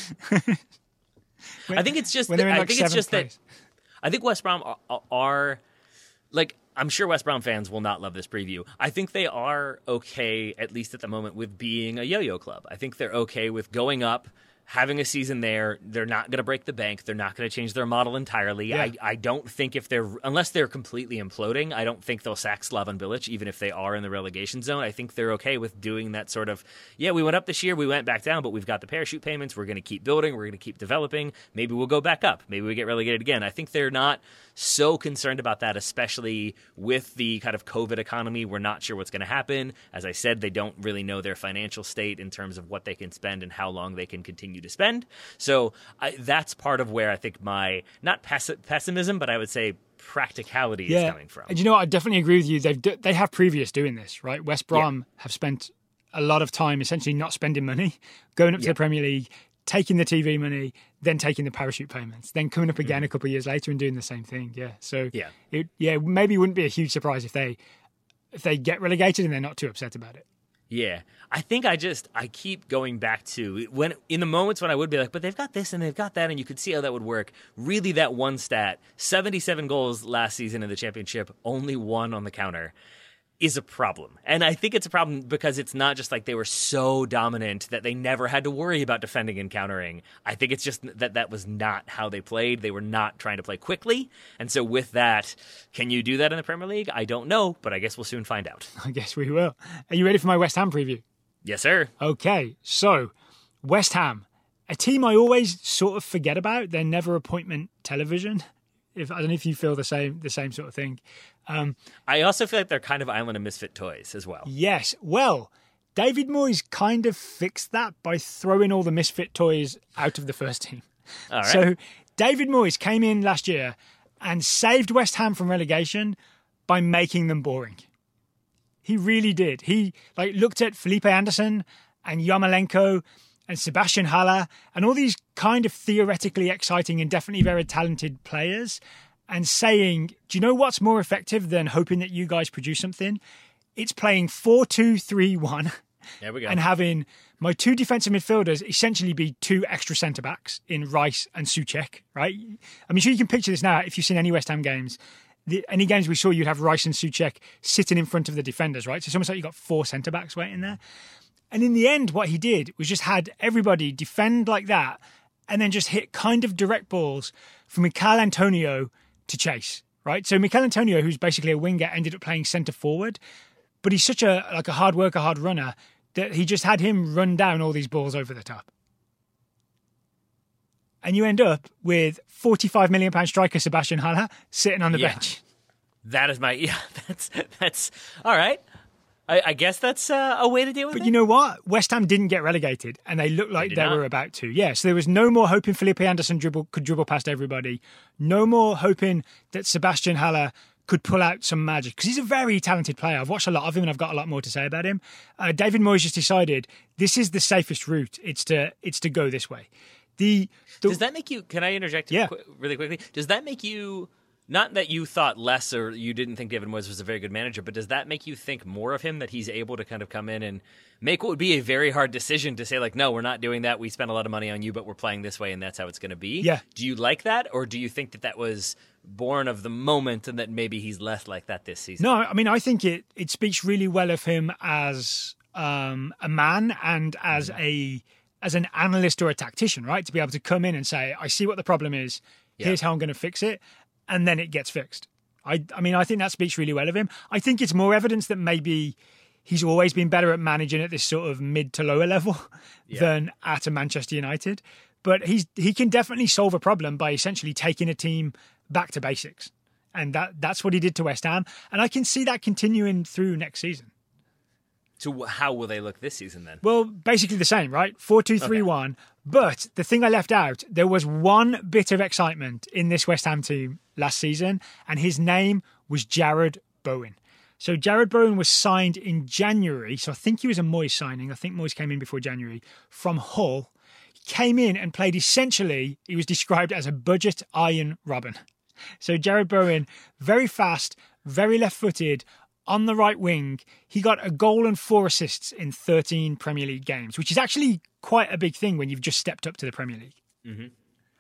Speaker 1: when,
Speaker 2: I think it's just.
Speaker 1: When they're in,
Speaker 2: I
Speaker 1: like,
Speaker 2: think it's just
Speaker 1: place.
Speaker 2: that. I think West Brom are, are like. I'm sure West Brom fans will not love this preview. I think they are okay, at least at the moment, with being a yo-yo club. I think they're okay with going up, having a season there. They're not going to break the bank. They're not going to change their model entirely.
Speaker 1: Yeah.
Speaker 2: I, I don't think if they're, unless they're completely imploding, I don't think they'll sack Slaven Bilic, even if they are in the relegation zone. I think they're okay with doing that sort of, yeah, we went up this year, we went back down, but we've got the parachute payments. We're going to keep building. We're going to keep developing. Maybe we'll go back up. Maybe we get relegated again. I think they're not so concerned about that, especially with the kind of COVID economy. We're not sure what's going to happen. As I said, they don't really know their financial state in terms of what they can spend and how long they can continue to spend. So I, that's part of where I think my, not pass- pessimism, but I would say practicality
Speaker 1: yeah.
Speaker 2: is coming from.
Speaker 1: And you know what? I definitely agree with you. They've d- they have previous doing this, right? West Brom yeah. have spent a lot of time essentially not spending money, going up to yeah. the Premier League, taking the T V money, then taking the parachute payments, then coming up again mm. a couple of years later and doing the same thing. Yeah. So yeah, it, yeah, maybe it wouldn't be a huge surprise if they if they get relegated and they're not too upset about it.
Speaker 2: Yeah, I think I just, I keep going back to, when in the moments when I would be like, but they've got this and they've got that, and you could see how that would work. Really, that one stat, seventy-seven goals last season in the championship, only one on the counter, is a problem. And I think it's a problem because it's not just like they were so dominant that they never had to worry about defending and countering. I think it's just that that was not how they played. They were not trying to play quickly. And so with that, can you do that in the Premier League? I don't know, but I guess we'll soon find out.
Speaker 1: I guess we will. Are you ready for my West Ham preview?
Speaker 2: Yes, sir.
Speaker 1: Okay, so West Ham, a team I always sort of forget about. They're never appointment television. If I don't know if you feel the same the same sort of thing. Um,
Speaker 2: I also feel like they're kind of Island of Misfit Toys as well.
Speaker 1: Yes. Well, David Moyes kind of fixed that by throwing all the Misfit Toys out of the first team.
Speaker 2: All right.
Speaker 1: So David Moyes came in last year and saved West Ham from relegation by making them boring. He really did. He like looked at Felipe Anderson and Yarmolenko and Sebastian Haller and all these kind of theoretically exciting and definitely very talented players and saying, do you know what's more effective than hoping that you guys produce something? It's playing four two three one
Speaker 2: There we go.
Speaker 1: and having my two defensive midfielders essentially be two extra centre-backs in Rice and Souček, right? I'm sure you can picture this now if you've seen any West Ham games. The, any games we saw, you'd have Rice and Souček sitting in front of the defenders, right? So it's almost like you've got four centre-backs waiting there. And in the end, what he did was just had everybody defend like that and then just hit kind of direct balls from Michail Antonio to Chase, right? So Mikel Antonio, who's basically a winger, ended up playing centre forward, but he's such a like a hard worker, hard runner that he just had him run down all these balls over the top. And you end up with forty-five million pound striker Sebastian Haller sitting on the
Speaker 2: Yeah.
Speaker 1: bench.
Speaker 2: That is my yeah. That's that's all right. I, I guess that's uh, a way to deal with
Speaker 1: But
Speaker 2: it.
Speaker 1: you know what? West Ham didn't get relegated, and they looked like
Speaker 2: did
Speaker 1: they,
Speaker 2: not.
Speaker 1: were about to. Yeah, so there was no more hoping Felipe Anderson dribble, could dribble past everybody. No more hoping that Sebastian Haller could pull out some magic, because he's a very talented player. I've watched a lot of him, and I've got a lot more to say about him. Uh, David Moyes just decided this is the safest route. It's to it's to go this way. The, the
Speaker 2: Does that make you? Can I interject?
Speaker 1: Yeah.
Speaker 2: qu- really quickly. Does that make you? Not that you thought less or you didn't think David Moyes was a very good manager, but does that make you think more of him, that he's able to kind of come in and make what would be a very hard decision to say, like, no, we're not doing that. We spent a lot of money on you, but we're playing this way, and that's how it's going to be?
Speaker 1: Yeah.
Speaker 2: Do you like that, or do you think that that was born of the moment and that maybe he's less like that this season?
Speaker 1: No, I mean, I think it, it speaks really well of him as um, a man and as a as an analyst or a tactician, right? To be able to come in and say, I see what the problem is. Here's how I'm going to fix it. And then it gets fixed. I, I mean, I think that speaks really well of him. I think it's more evidence that maybe he's always been better at managing at this sort of mid to lower level
Speaker 2: Yeah.
Speaker 1: than at a Manchester United. But he's he can definitely solve a problem by essentially taking a team back to basics. And that that's what he did to West Ham. And I can see that continuing through next season.
Speaker 2: So how will they look this season then?
Speaker 1: Well, basically the same, right? four two three one. But the thing I left out, there was one bit of excitement in this West Ham team last season, and his name was Jared Bowen. So Jared Bowen was signed in January. So I think he was a Moyes signing. I think Moyes came in before January from Hull. He came in and played essentially, he was described as a budget Iron Robin. So Jared Bowen, very fast, very left-footed, on the right wing. He got a goal and four assists in thirteen Premier League games, which is actually quite a big thing when you've just stepped up to the Premier League.
Speaker 2: Mm-hmm.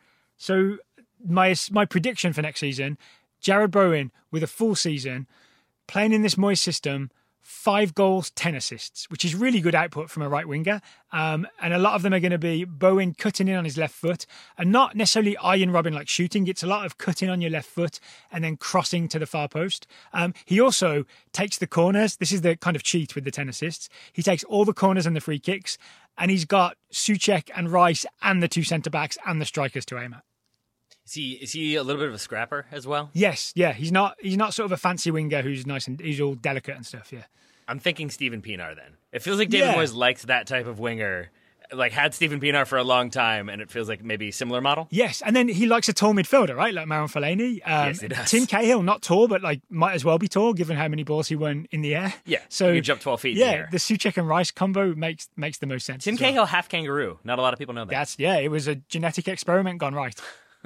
Speaker 1: So my my prediction for next season, Jared Bowen with a full season, playing in this Moyes system, five goals, ten assists, which is really good output from a right winger. Um, and a lot of them are going to be Bowen cutting in on his left foot, and not necessarily Iron Robin like shooting. It's a lot of cutting on your left foot and then crossing to the far post. Um, he also takes the corners. This is the kind of cheat with the ten assists. He takes all the corners and the free kicks, and he's got Souček and Rice and the two centre-backs and the strikers to aim at.
Speaker 2: Is he is he a little bit of a scrapper as well?
Speaker 1: Yes, yeah. He's not he's not sort of a fancy winger who's nice and he's all delicate and stuff, yeah.
Speaker 2: I'm thinking Steven Pienaar then. It feels like David
Speaker 1: Yeah.
Speaker 2: Moyes likes that type of winger. Like had Steven Pienaar for a long time, and it feels like maybe a similar model.
Speaker 1: Yes, and then he likes a tall midfielder, right? Like Marouane Fellaini. Um,
Speaker 2: Yes, he does.
Speaker 1: Tim Cahill, not tall, but like might as well be tall given how many balls he won in the air.
Speaker 2: Yeah,
Speaker 1: so
Speaker 2: he can jump twelve feet in the
Speaker 1: Yeah,
Speaker 2: air.
Speaker 1: the Souček and Rice combo makes makes the most sense.
Speaker 2: Tim
Speaker 1: as well.
Speaker 2: Cahill, half kangaroo. Not a lot of people know that.
Speaker 1: That's yeah, it was a genetic experiment gone right.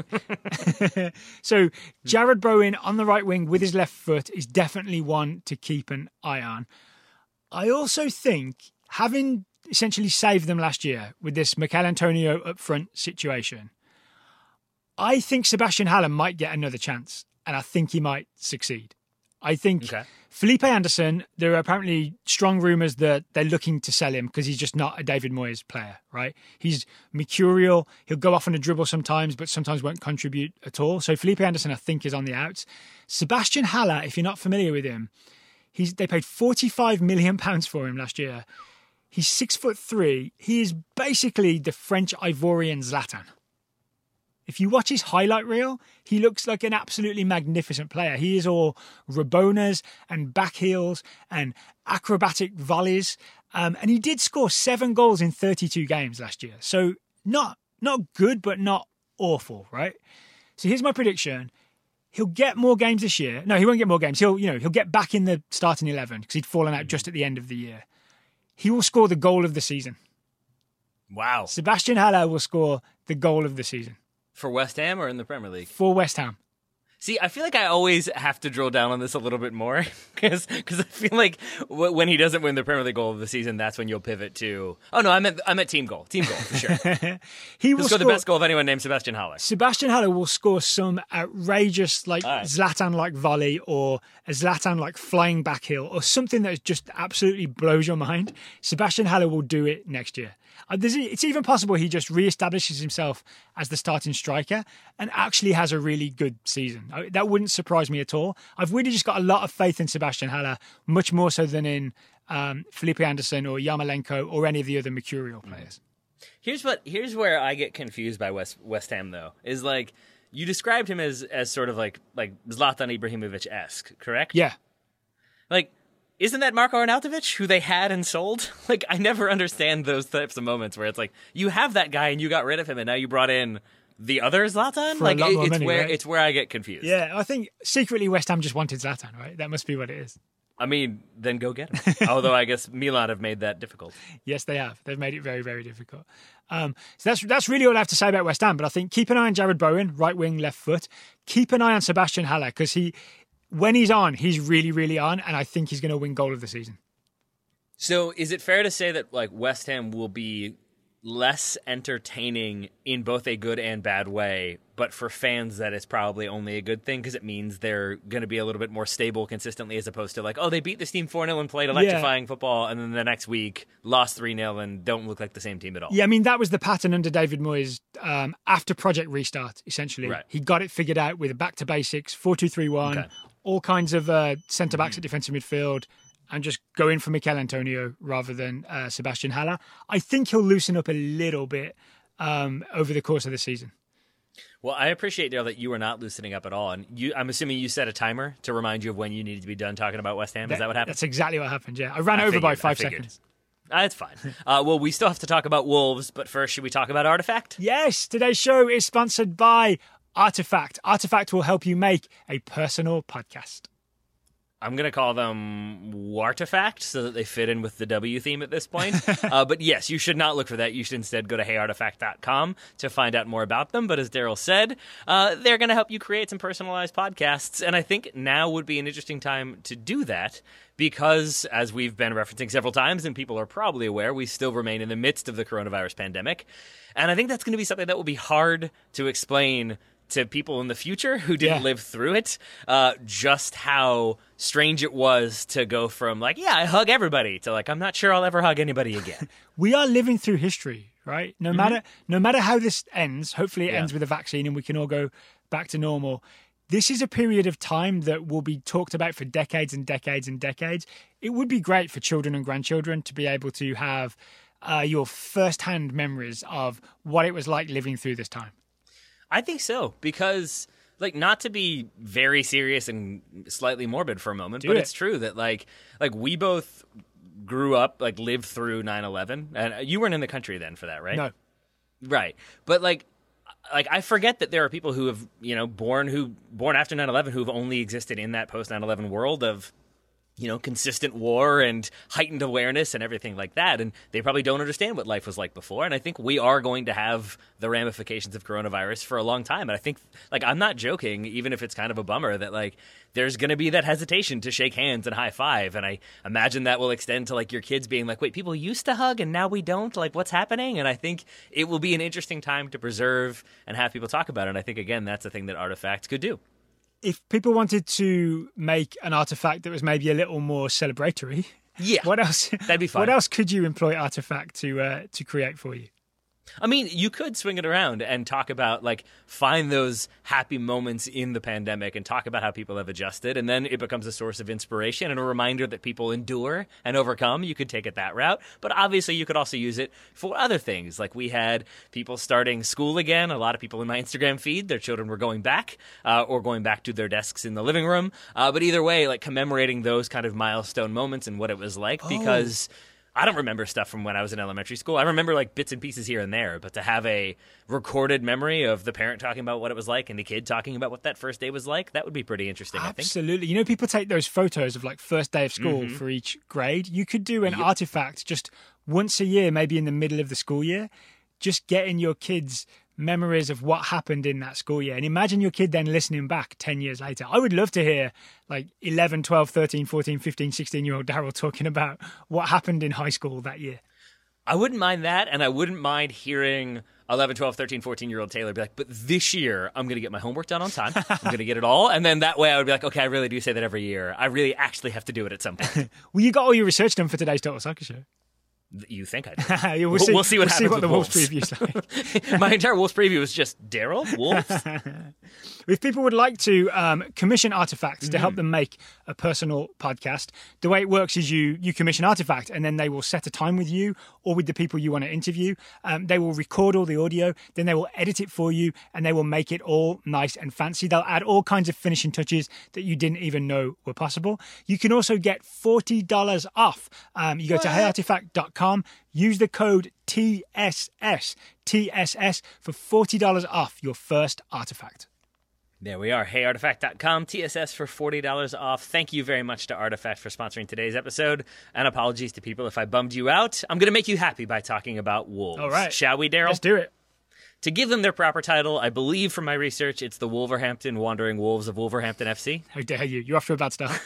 Speaker 1: So Jared Bowen on the right wing with his left foot is definitely one to keep an eye on. I also think, having essentially saved them last year with this Mikel Antonio up front situation, I think Sebastian Haller might get another chance, and I think he might succeed. I think
Speaker 2: Okay.
Speaker 1: Felipe Anderson, there are apparently strong rumours that they're looking to sell him because he's just not a David Moyes player, right? He's mercurial. He'll go off on a dribble sometimes, but sometimes won't contribute at all. So Felipe Anderson, I think, is on the outs. Sebastian Haller, if you're not familiar with him, he's they paid forty-five million pounds for him last year. He's six foot three. He is basically the French Ivorian Zlatan. If you watch his highlight reel, he looks like an absolutely magnificent player. He is all Rabonas and back heels and acrobatic volleys. Um, and he did score seven goals in thirty-two games last year. So not not good, but not awful, right? So here's my prediction. He'll get more games this year. No, he won't get more games. He'll, you know, he'll get back in the starting eleven because he'd fallen out just at the end of the year. He will score the goal of the season.
Speaker 2: Wow.
Speaker 1: Sebastian Haller will score the goal of the season
Speaker 2: For West Ham or in the Premier League?
Speaker 1: for West Ham.
Speaker 2: See, I feel like I always have to drill down on this a little bit more because I feel like w- when he doesn't win the Premier League goal of the season, that's when you'll pivot to. Oh no, I meant I meant team goal, team goal for sure.
Speaker 1: He will
Speaker 2: He'll score the
Speaker 1: score-
Speaker 2: best goal of anyone named Sebastian Haller.
Speaker 1: Sebastian Haller will score some outrageous, like
Speaker 2: All right.
Speaker 1: Zlatan-like volley or a Zlatan-like flying back heel or something that just absolutely blows your mind. Sebastian Haller will do it next year. Uh, there's, it's even possible he just re-establishes himself as the starting striker and actually has a really good season. I, that wouldn't surprise me at all. I've really just got a lot of faith in Sebastian Haller, much more so than in um, Felipe Anderson or Yarmolenko or any of the other mercurial players.
Speaker 2: Here's what. Here's where I get confused by West West Ham, though. Is like you described him as as sort of like like Zlatan Ibrahimovic-esque, correct?
Speaker 1: Yeah.
Speaker 2: Like, isn't that Marko Arnautovic, who they had and sold? Like, I never understand those types of moments where it's like, you have that guy and you got rid of him and now you brought in the other Zlatan?
Speaker 1: For
Speaker 2: like,
Speaker 1: a lot
Speaker 2: it,
Speaker 1: more
Speaker 2: it's
Speaker 1: money,
Speaker 2: where
Speaker 1: right?
Speaker 2: it's where I get confused.
Speaker 1: Yeah, I think secretly West Ham just wanted Zlatan, right? That must be what it is.
Speaker 2: I mean, then go get him. Although I guess Milan have made that difficult.
Speaker 1: Yes, they have. They've made it very, very difficult. Um, so that's that's really all I have to say about West Ham. But I think keep an eye on Jared Bowen, right wing, left foot. Keep an eye on Sebastian Haller because he, when he's on, he's really, really on, and I think he's going to win goal of the season.
Speaker 2: So is it fair to say that like West Ham will be less entertaining in both a good and bad way, but for fans that is probably only a good thing because it means they're going to be a little bit more stable consistently as opposed to like, oh, they beat this team four nil and played electrifying yeah. football, and then the next week lost three nil and don't look like the same team at all.
Speaker 1: Yeah, I mean, that was the pattern under David Moyes um, after Project Restart, essentially.
Speaker 2: Right. He
Speaker 1: got it figured out with a back to basics, four two three one, okay. all kinds of uh, centre-backs mm. at defensive midfield, and just go in for Mikel Antonio rather than uh, Sebastian Haller. I think he'll loosen up a little bit um, over the course of the season.
Speaker 2: Well, I appreciate, Dale, that you are not loosening up at all. And you, I'm assuming you set a timer to remind you of when you needed to be done talking about West Ham. Is that, that what happened?
Speaker 1: That's exactly what happened, yeah. I ran
Speaker 2: I
Speaker 1: over
Speaker 2: figured,
Speaker 1: by five seconds.
Speaker 2: Uh, it's fine. Uh, well, we still have to talk about Wolves, but first, should we talk about Artifact?
Speaker 1: Yes, today's show is sponsored by Artifact. Artifact will help you make a personal podcast.
Speaker 2: I'm going to call them Wartifact so that they fit in with the W theme at this point. uh, but yes, you should not look for that. You should instead go to hey artifact dot com to find out more about them. But as Daryl said, uh, they're going to help you create some personalized podcasts. And I think now would be an interesting time to do that because, as we've been referencing several times, and people are probably aware, we still remain in the midst of the coronavirus pandemic. And I think that's going to be something that will be hard to explain to people in the future who didn't
Speaker 1: yeah.
Speaker 2: live through it, uh, just how strange it was to go from like, yeah, I hug everybody to like, I'm not sure I'll ever hug anybody again.
Speaker 1: We are living through history, right? No mm-hmm. matter no matter how this ends, hopefully it yeah. ends with a vaccine and we can all go back to normal. This is a period of time that will be talked about for decades and decades and decades. It would be great for children and grandchildren to be able to have uh, your first-hand memories of what it was like living through this time.
Speaker 2: I think so, because, like, not to be very serious and slightly morbid for a moment,
Speaker 1: Do
Speaker 2: but
Speaker 1: it.
Speaker 2: it's true that, like, like we both grew up, like, lived through nine eleven, and you weren't in the country then for that, right?
Speaker 1: No.
Speaker 2: Right. But, like, like I forget that there are people who have, you know, born who born after nine eleven who have only existed in that post nine eleven world of, you know, consistent war and heightened awareness and everything like that. And they probably don't understand what life was like before. And I think we are going to have the ramifications of coronavirus for a long time. And I think, like, I'm not joking, even if it's kind of a bummer, that, like, there's going to be that hesitation to shake hands and high five. And I imagine that will extend to, like, your kids being like, wait, people used to hug and now we don't? Like, what's happening? And I think it will be an interesting time to preserve and have people talk about it. And I think, again, that's a thing that Artifact could do.
Speaker 1: If people wanted to make an artifact that was maybe a little more celebratory,
Speaker 2: yeah,
Speaker 1: what else?
Speaker 2: That'd be fun.
Speaker 1: What else could you employ Artifact to uh, to create for you?
Speaker 2: I mean, you could swing it around and talk about, like, find those happy moments in the pandemic and talk about how people have adjusted, and then it becomes a source of inspiration and a reminder that people endure and overcome. You could take it that route, but obviously you could also use it for other things. Like, we had people starting school again. A lot of people in my Instagram feed, their children were going back uh, or going back to their desks in the living room. Uh, but either way, like, commemorating those kind of milestone moments and what it was like,
Speaker 1: oh.
Speaker 2: because I don't remember stuff from when I was in elementary school. I remember, like, bits and pieces here and there, but to have a recorded memory of the parent talking about what it was like and the kid talking about what that first day was like, that would be pretty interesting, I think.
Speaker 1: Absolutely. You know, people take those photos of, like, first day of school
Speaker 2: mm-hmm.
Speaker 1: for each grade. You could do an
Speaker 2: yep.
Speaker 1: artifact just once a year, maybe in the middle of the school year, just getting your kids memories of what happened in that school year. And imagine your kid then listening back ten years later. I would love to hear like eleven, twelve, thirteen, fourteen, fifteen, sixteen-year-old Daryl talking about what happened in high school that year.
Speaker 2: I wouldn't mind that, and I wouldn't mind hearing eleven, twelve, thirteen, fourteen-year-old Taylor be like, but this year, I'm going to get my homework done on time. I'm going to get it all. And then that way I would be like, okay, I really do say that every year. I really actually have to do it at some point.
Speaker 1: Well, you got all your research done for today's Total Soccer Show.
Speaker 2: You think I do.
Speaker 1: we'll, see,
Speaker 2: we'll see what
Speaker 1: we'll
Speaker 2: happens
Speaker 1: see what
Speaker 2: with
Speaker 1: the Wolves
Speaker 2: Wolves.
Speaker 1: preview is like.
Speaker 2: My entire Wolves preview was just Daryl, Wolves.
Speaker 1: If people would like to um, commission Artifacts to help them make a personal podcast, the way it works is you you commission Artifact, and then they will set a time with you or with the people you want to interview. Um, they will record all the audio, then they will edit it for you, and they will make it all nice and fancy. They'll add all kinds of finishing touches that you didn't even know were possible. You can also get forty dollars off. Um, you go to hey artifact dot com, use the code T S S, T S S for forty dollars off your first Artifact.
Speaker 2: There we are, hey artifact dot com, T S S for forty dollars off. Thank you very much to Artifact for sponsoring today's episode, and apologies to people if I bummed you out. I'm going to make you happy by talking about Wolves.
Speaker 1: All right.
Speaker 2: Shall we, Daryl?
Speaker 1: Let's do it.
Speaker 2: To give them their proper title, I believe from my research, it's the Wolverhampton Wandering Wolves of Wolverhampton F C.
Speaker 1: How dare you? You're off to a bad start.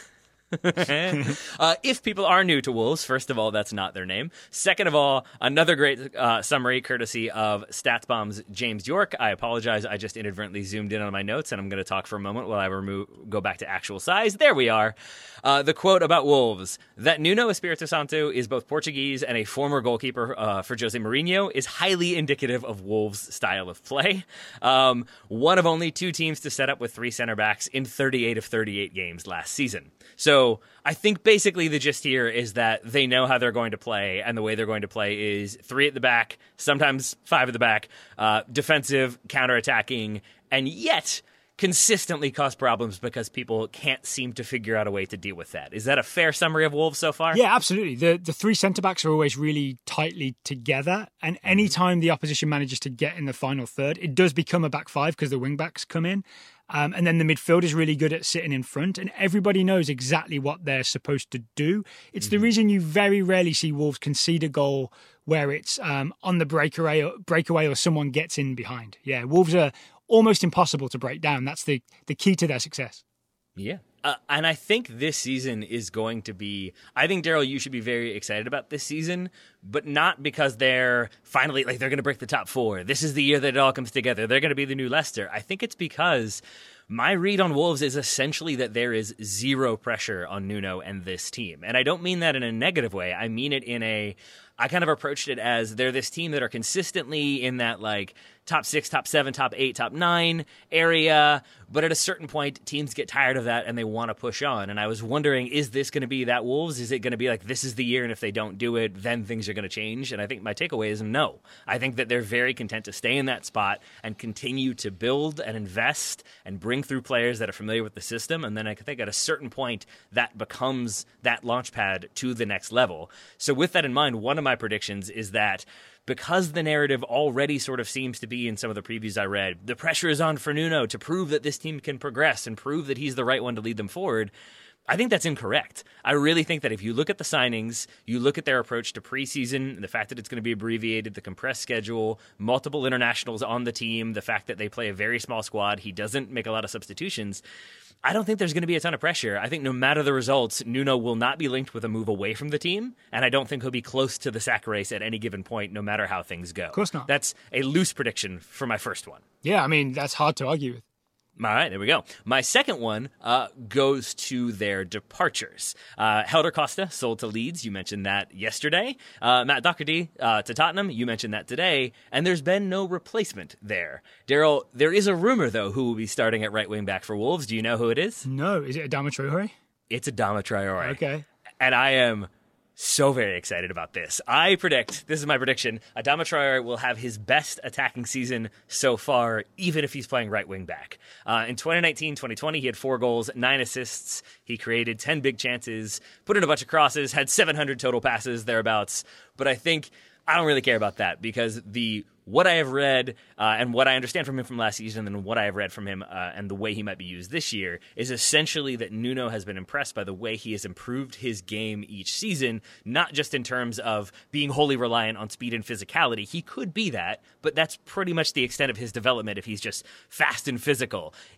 Speaker 2: uh, if people are new to Wolves, first of all, that's not their name. Second of all, another great uh, summary courtesy of StatsBomb's James York. I apologize. I just inadvertently zoomed in on my notes, and I'm going to talk for a moment while I remove, go back to actual size. There we are. Uh, the quote about Wolves, that Nuno Espirito Santo is both Portuguese and a former goalkeeper uh, for Jose Mourinho, is highly indicative of Wolves' style of play. Um, one of only two teams to set up with three center backs in thirty-eight of thirty-eight games last season. So I think basically the gist here is that they know how they're going to play, and the way they're going to play is three at the back, sometimes five at the back, uh, defensive, counterattacking, and yet consistently cause problems because people can't seem to figure out a way to deal with that. Is that a fair summary of Wolves so far?
Speaker 1: Yeah, absolutely. The the three centre-backs are always really tightly together, and any time the opposition manages to get in the final third, it does become a back five because the wing-backs come in. Um, and then the midfield is really good at sitting in front, and everybody knows exactly what they're supposed to do. It's mm-hmm. the reason you very rarely see Wolves concede a goal where it's um, on the breakaway or, breakaway or someone gets in behind. Yeah, Wolves are almost impossible to break down. That's the, the key to their success.
Speaker 2: Yeah. Uh, and I think this season is going to be, I think, Daryl, you should be very excited about this season, but not because they're finally, like, they're going to break the top four. This is the year that it all comes together. They're going to be the new Leicester. I think it's because my read on Wolves is essentially that there is zero pressure on Nuno and this team. And I don't mean that in a negative way. I mean it in a, I kind of approached it as they're this team that are consistently in that, like, top six, top seven, top eight, top nine area. But at a certain point, teams get tired of that and they want to push on. And I was wondering, is this going to be that Wolves? Is it going to be like, this is the year, and if they don't do it, then things are going to change? And I think my takeaway is no. I think that they're very content to stay in that spot and continue to build and invest and bring through players that are familiar with the system. And then I think at a certain point, that becomes that launch pad to the next level. So with that in mind, one of my predictions is that because the narrative already sort of seems to be in some of the previews I read, the pressure is on for Nuno to prove that this team can progress and prove that he's the right one to lead them forward. I think that's incorrect. I really think that if you look at the signings, you look at their approach to preseason, the fact that it's going to be abbreviated, the compressed schedule, multiple internationals on the team, the fact that they play a very small squad, he doesn't make a lot of substitutions, I don't think there's going to be a ton of pressure. I think no matter the results, Nuno will not be linked with a move away from the team, and I don't think he'll be close to the sack race at any given point, no matter how things go.
Speaker 1: Of course not.
Speaker 2: That's a loose prediction for my first one.
Speaker 1: Yeah, I mean, that's hard to argue with.
Speaker 2: All right, there we go. My second one uh, goes to their departures. Uh, Helder Costa sold to Leeds. You mentioned that yesterday. Uh, Matt Doherty uh, to Tottenham. You mentioned that today. And there's been no replacement there. Daryl, there is a rumor, though, who will be starting at right wing back for Wolves. Do you know who it is?
Speaker 1: No. Is it Adama Traore?
Speaker 2: It's Adama Traore.
Speaker 1: Okay.
Speaker 2: And I am so very excited about this. I predict, this is my prediction, Adama Traore will have his best attacking season so far, even if he's playing right wing back. Uh, in twenty nineteen twenty twenty, he had four goals, nine assists. He created ten big chances, put in a bunch of crosses, had seven hundred total passes, thereabouts. But I think I don't really care about that because the what I have read uh, and what I understand from him from last season and what I have read from him uh, and the way he might be used this year is essentially that Nuno has been impressed by the way he has improved his game each season, not just in terms of being wholly reliant on speed and physicality. He could be that, but that's pretty much the extent of his development if he's just fast and physical.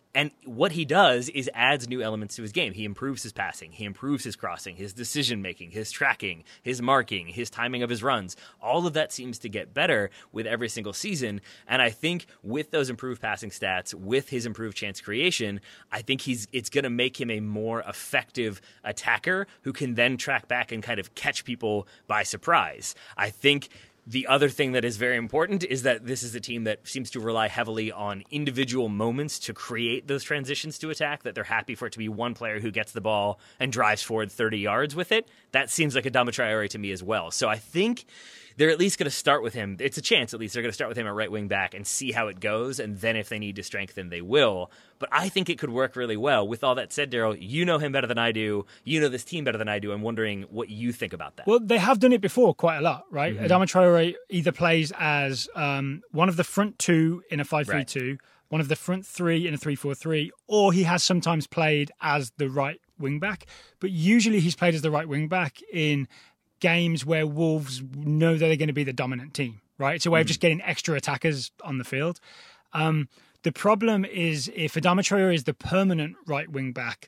Speaker 2: And what he does is adds new elements to his game. He improves his passing. He improves his crossing, his decision-making, his tracking, his marking, his timing of his runs. All of that seems to get better with every single season. And I think with those improved passing stats, with his improved chance creation, I think he's it's going to make him a more effective attacker who can then track back and kind of catch people by surprise. I think the other thing that is very important is that this is a team that seems to rely heavily on individual moments to create those transitions to attack, that they're happy for it to be one player who gets the ball and drives forward thirty yards with it. That seems like Adama Traore to me as well. So I think they're at least going to start with him. It's a chance, at least. They're going to start with him at right wing back and see how it goes, and then if they need to strengthen, they will. But I think it could work really well. With all that said, Daryl, you know him better than I do. You know this team better than I do. I'm wondering what you think about that.
Speaker 1: Well, they have done it before quite a lot, right? Mm-hmm. Adama Traore either plays as um, one of the front two in a five three two, right, one of the front three in a three four three, or he has sometimes played as the right wing back. But usually he's played as the right wing back in games where Wolves know that they're going to be the dominant team, right? It's a way mm. of just getting extra attackers on the field. Um, the problem is if Adama Traore is the permanent right wing back,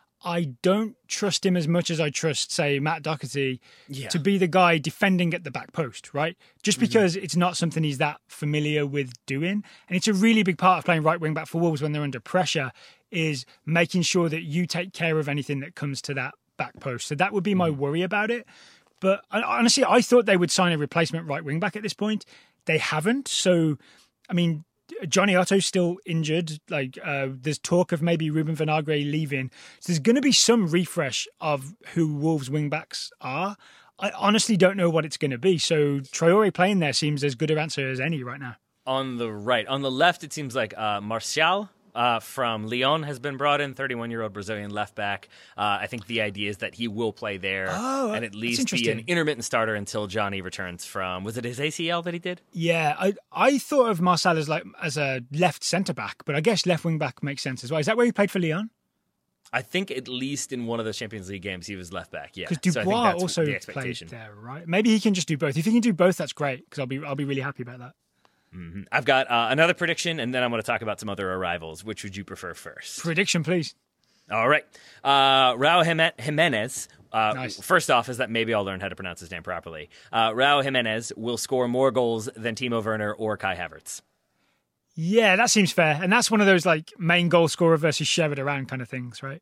Speaker 1: I don't trust him as much as I trust, say, Matt Doherty yeah. to be the guy defending at the back post, right? Just because mm-hmm. it's not something he's that familiar with doing. And it's a really big part of playing right wing back for Wolves when they're under pressure is making sure that you take care of anything that comes to that back post. So that would be my worry about it. But honestly, I thought they would sign a replacement right wing back at this point. They haven't. So, I mean, Johnny Otto's still injured. Like, uh, there's talk of maybe Ruben Vinagre leaving. So there's going to be some refresh of who Wolves wing backs are. I honestly don't know what it's going to be. So Traore playing there seems as good an answer as any right now.
Speaker 2: On the right. On the left, it seems like uh, Martial Uh, from Lyon has been brought in, thirty-one-year-old Brazilian left back. Uh, I think the idea is that he will play there
Speaker 1: oh,
Speaker 2: and at least be an intermittent starter until Johnny returns from, was it his A C L that he did?
Speaker 1: Yeah, I I thought of Marcel as like as a left centre back, but I guess left wing back makes sense as well. Is that where he played for Lyon?
Speaker 2: I think at least in one of the Champions League games he was left back. Yeah,
Speaker 1: because Dubois
Speaker 2: so I think that's
Speaker 1: also
Speaker 2: the expectation.
Speaker 1: Played there, right? Maybe he can just do both. If he can do both, that's great because I'll be I'll be really happy about that.
Speaker 2: Mm-hmm. I've got uh, another prediction, and then I'm going to talk about some other arrivals. Which would you prefer first?
Speaker 1: Prediction, please.
Speaker 2: All right. Uh, Raul Jimenez, uh,
Speaker 1: nice.
Speaker 2: First off, is that maybe I'll learn how to pronounce his name properly. Uh, Raul Jimenez will score more goals than Timo Werner or Kai Havertz.
Speaker 1: Yeah, that seems fair. And that's one of those like main goal scorer versus share it around kind of things, right?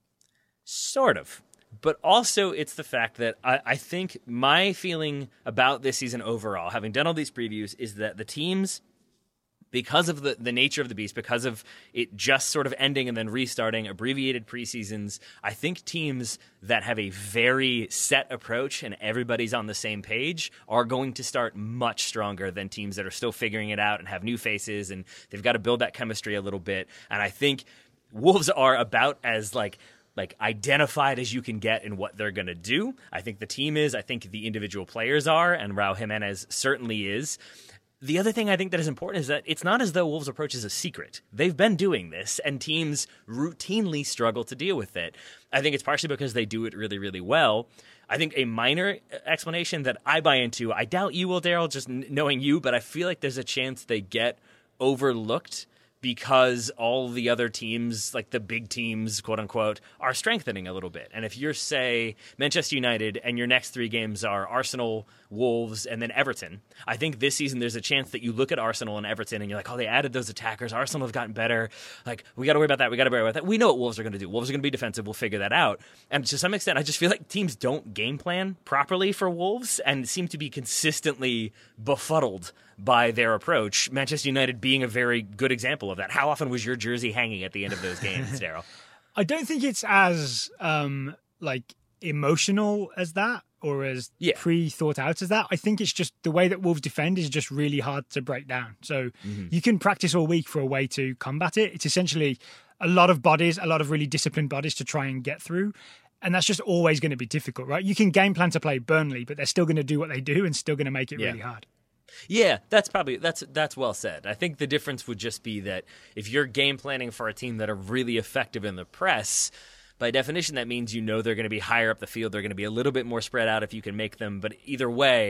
Speaker 2: Sort of. But also, it's the fact that I, I think my feeling about this season overall, having done all these previews, is that the teams, because of the, the nature of the beast, because of it just sort of ending and then restarting, abbreviated preseasons, I think teams that have a very set approach and everybody's on the same page are going to start much stronger than teams that are still figuring it out and have new faces, and they've got to build that chemistry a little bit. And I think Wolves are about as like like identified as you can get in what they're going to do. I think the team is. I think the individual players are, and Raul Jimenez certainly is. The other thing I think that is important is that it's not as though Wolves' approach is a secret. They've been doing this, and teams routinely struggle to deal with it. I think it's partially because they do it really, really well. I think a minor explanation that I buy into, I doubt you will, Daryl, just knowing you, but I feel like there's a chance they get overlooked because all the other teams, like the big teams, quote unquote, are strengthening a little bit. And if you're, say, Manchester United and your next three games are Arsenal, Wolves, and then Everton, I think this season there's a chance that you look at Arsenal and Everton and you're like, oh, they added those attackers. Arsenal have gotten better. Like, we got to worry about that. We got to worry about that. We know what Wolves are going to do. Wolves are going to be defensive. We'll figure that out. And to some extent, I just feel like teams don't game plan properly for Wolves and seem to be consistently befuddled by their approach. Manchester United being a very good example of that. How often was your jersey hanging at the end of those games, Daryl?
Speaker 1: I don't think it's as um, like emotional as that or as
Speaker 2: yeah.
Speaker 1: pre-thought out as that. I think it's just the way that Wolves defend is just really hard to break down. So
Speaker 2: mm-hmm.
Speaker 1: you can practice all week for a way to combat it. It's essentially a lot of bodies, a lot of really disciplined bodies to try and get through. And that's just always going to be difficult, right? You can game plan to play Burnley, but they're still going to do what they do and still going to make it
Speaker 2: yeah.
Speaker 1: really hard.
Speaker 2: Yeah, that's probably that's that's well said. I think the difference would just be that if you're game planning for a team that are really effective in the press, by definition that means you know they're going to be higher up the field. They're going to be a little bit more spread out if you can make them. But either way,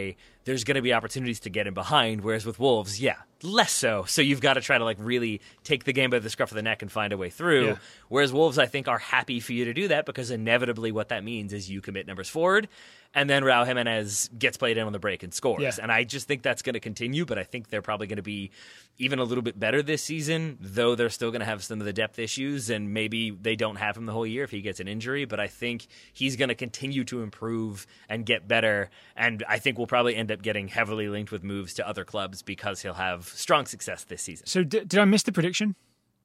Speaker 2: there's going to be opportunities to get in behind, whereas with Wolves, yeah, less so. So you've got to try to like really take the game by the scruff of the neck and find a way through.
Speaker 1: Yeah.
Speaker 2: Whereas Wolves, I think, are happy for you to do that because inevitably what that means is you commit numbers forward, and then Raul Jimenez gets played in on the break and scores.
Speaker 1: Yeah.
Speaker 2: And I just think that's going to continue, but I think they're probably going to be even a little bit better this season, though they're still going to have some of the depth issues, and maybe they don't have him the whole year if he gets an injury, but I think he's going to continue to improve and get better, and I think we'll probably end up getting heavily linked with moves to other clubs because he'll have strong success this season.
Speaker 1: So d- did I miss the prediction?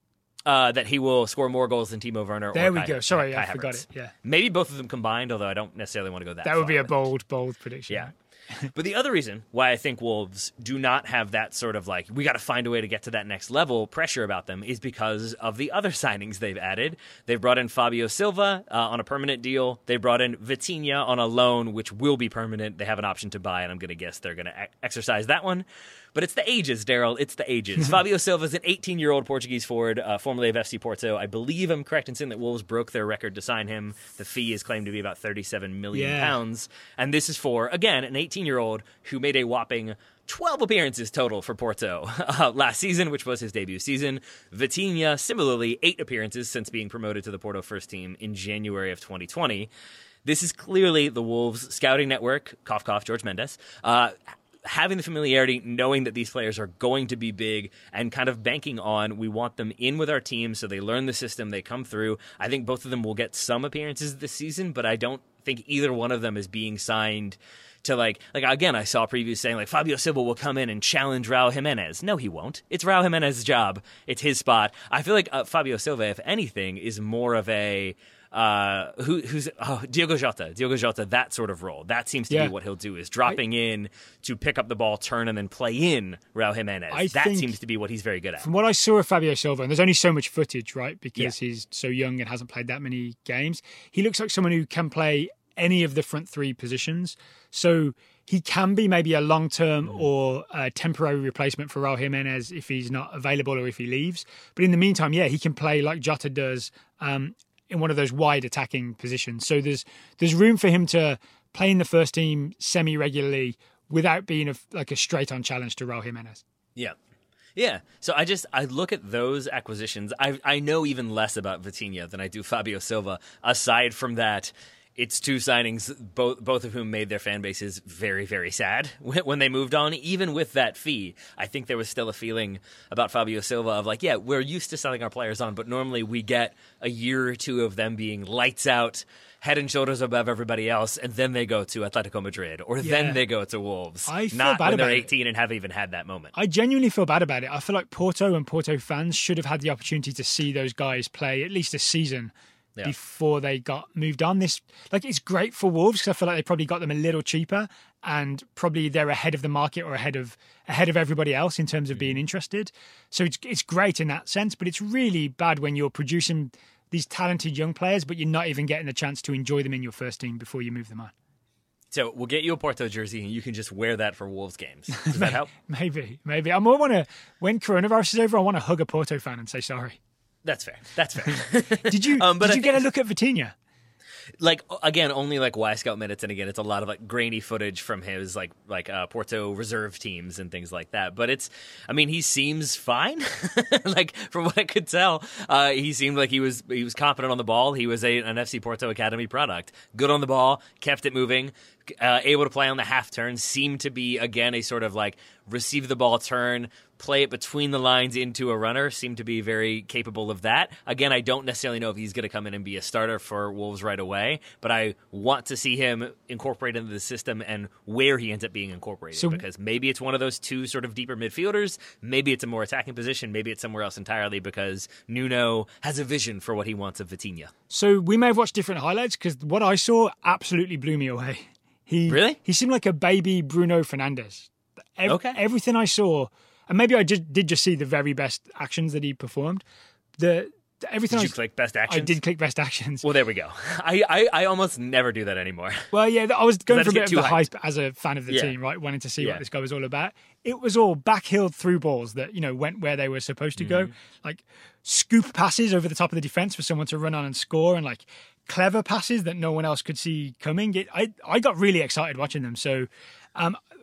Speaker 2: Uh, that he will score more goals than Timo Werner.
Speaker 1: There
Speaker 2: or
Speaker 1: we
Speaker 2: Kai,
Speaker 1: go. Sorry,
Speaker 2: Kai
Speaker 1: I forgot
Speaker 2: Havertz.
Speaker 1: it. Yeah,
Speaker 2: maybe both of them combined, although I don't necessarily want to go that
Speaker 1: that
Speaker 2: far
Speaker 1: would be a
Speaker 2: with it.
Speaker 1: bold, bold prediction.
Speaker 2: Yeah. But the other reason why I think Wolves do not have that sort of like, we got to find a way to get to that next level pressure about them is because of the other signings they've added. They've brought in Fabio Silva uh, on a permanent deal. They brought in Vitinha on a loan, which will be permanent. They have an option to buy, and I'm going to guess they're going to e- exercise that one. But it's the ages, Daryl. It's the ages. Fabio Silva is an eighteen-year-old Portuguese forward, uh, formerly of F C Porto. I believe I'm correct in saying that Wolves broke their record to sign him. The fee is claimed to be about thirty-seven million
Speaker 1: Yeah.
Speaker 2: pounds. And this is for, again, an eighteen-year-old who made a whopping twelve appearances total for Porto uh, last season, which was his debut season. Vitinha, similarly, eight appearances since being promoted to the Porto first team in January of twenty twenty. This is clearly the Wolves scouting network, cough, cough, George Mendes, uh, having the familiarity, knowing that these players are going to be big, and kind of banking on we want them in with our team so they learn the system, they come through. I think both of them will get some appearances this season, but I don't think either one of them is being signed to like, like again, I saw previews saying like Fabio Silva will come in and challenge Raul Jimenez. No, he won't. It's Raul Jimenez's job. It's his spot. I feel like uh, Fabio Silva, if anything, is more of a uh, who, who's oh, Diogo Jota, Diogo Jota, that sort of role. That seems to
Speaker 1: Yeah.
Speaker 2: be what he'll do, is dropping I, in to pick up the ball, turn, and then play in Raul Jimenez.
Speaker 1: I
Speaker 2: that
Speaker 1: think,
Speaker 2: seems to be what he's very good at.
Speaker 1: From what I saw of Fabio Silva, and there's only so much footage, right, because
Speaker 2: Yeah.
Speaker 1: he's so young and hasn't played that many games, he looks like someone who can play any of the front three positions. So he can be maybe a long-term mm. or a temporary replacement for Raul Jimenez if he's not available or if he leaves. But in the meantime, yeah, he can play like Jota does um, in one of those wide attacking positions. So there's there's room for him to play in the first team semi-regularly without being a, like a straight-on challenge to Raul Jimenez.
Speaker 2: Yeah. Yeah, so I just I look at those acquisitions. I I know even less about Vitinha than I do Fabio Silva. Aside from that, it's two signings, both both of whom made their fan bases very, very sad when they moved on. Even with that fee, I think there was still a feeling about Fabio Silva of like, yeah, we're used to selling our players on, but normally we get a year or two of them being lights out, head and shoulders above everybody else, and then they go to Atletico Madrid, or
Speaker 1: Yeah.
Speaker 2: then they go to Wolves.
Speaker 1: I feel
Speaker 2: not
Speaker 1: bad
Speaker 2: when they're
Speaker 1: about it.
Speaker 2: eighteen and haven't even had that moment.
Speaker 1: I genuinely feel bad about it. I feel like Porto and Porto fans should have had the opportunity to see those guys play at least a season
Speaker 2: Yeah.
Speaker 1: before they got moved on. This, like, it's great for Wolves because I feel like they probably got them a little cheaper, and probably they're ahead of the market or ahead of ahead of everybody else in terms of being interested. So it's it's great in that sense, but it's really bad when you're producing these talented young players, but you're not even getting the chance to enjoy them in your first team before you move them on.
Speaker 2: So we'll get you a Porto jersey, and you can just wear that for Wolves games. Does that help?
Speaker 1: Maybe, maybe. I more want to, when coronavirus is over, I want to hug a Porto fan and say sorry.
Speaker 2: That's fair. That's fair.
Speaker 1: Did you
Speaker 2: um, but
Speaker 1: did
Speaker 2: I
Speaker 1: you
Speaker 2: think,
Speaker 1: get a look at Vitinha?
Speaker 2: Like, again, only like Y Scout minutes, and again, it's a lot of like grainy footage from his like like uh, Porto reserve teams and things like that. But it's, I mean, he seems fine. Like from what I could tell, uh, he seemed like he was he was confident on the ball. He was a, an F C Porto academy product. Good on the ball, kept it moving. Uh, able to play on the half turn, seemed to be, again, a sort of like receive the ball turn, play it between the lines into a runner, seemed to be very capable of that. Again, I don't necessarily know if he's going to come in and be a starter for Wolves right away, but I want to see him incorporated into the system and where he ends up being incorporated,
Speaker 1: So,
Speaker 2: because maybe it's one of those two sort of deeper midfielders, maybe it's a more attacking position, maybe it's somewhere else entirely because Nuno has a vision for what he wants of Vitinha.
Speaker 1: So we may have watched different highlights because what I saw absolutely blew me away. He
Speaker 2: Really?
Speaker 1: He seemed like a baby Bruno Fernandes. Ev-
Speaker 2: Okay.
Speaker 1: Everything I saw, and maybe I just did just see the very best actions that he performed. The everything
Speaker 2: Did
Speaker 1: I
Speaker 2: you click best actions?
Speaker 1: I did click best actions.
Speaker 2: Well, there we go. I, I, I almost never do that anymore.
Speaker 1: Well, yeah, I was going
Speaker 2: I
Speaker 1: for a
Speaker 2: just
Speaker 1: bit of
Speaker 2: get
Speaker 1: the
Speaker 2: too
Speaker 1: hype as a fan of the
Speaker 2: Yeah.
Speaker 1: team, right? Wanting to see
Speaker 2: Yeah.
Speaker 1: what this guy was all about. It was all backheel through balls that, you know, went where they were supposed to go.
Speaker 2: Mm-hmm.
Speaker 1: Like scoop passes over the top of the defense for someone to run on and score, and like clever passes that no one else could see coming. It, I I got really excited watching them. So um,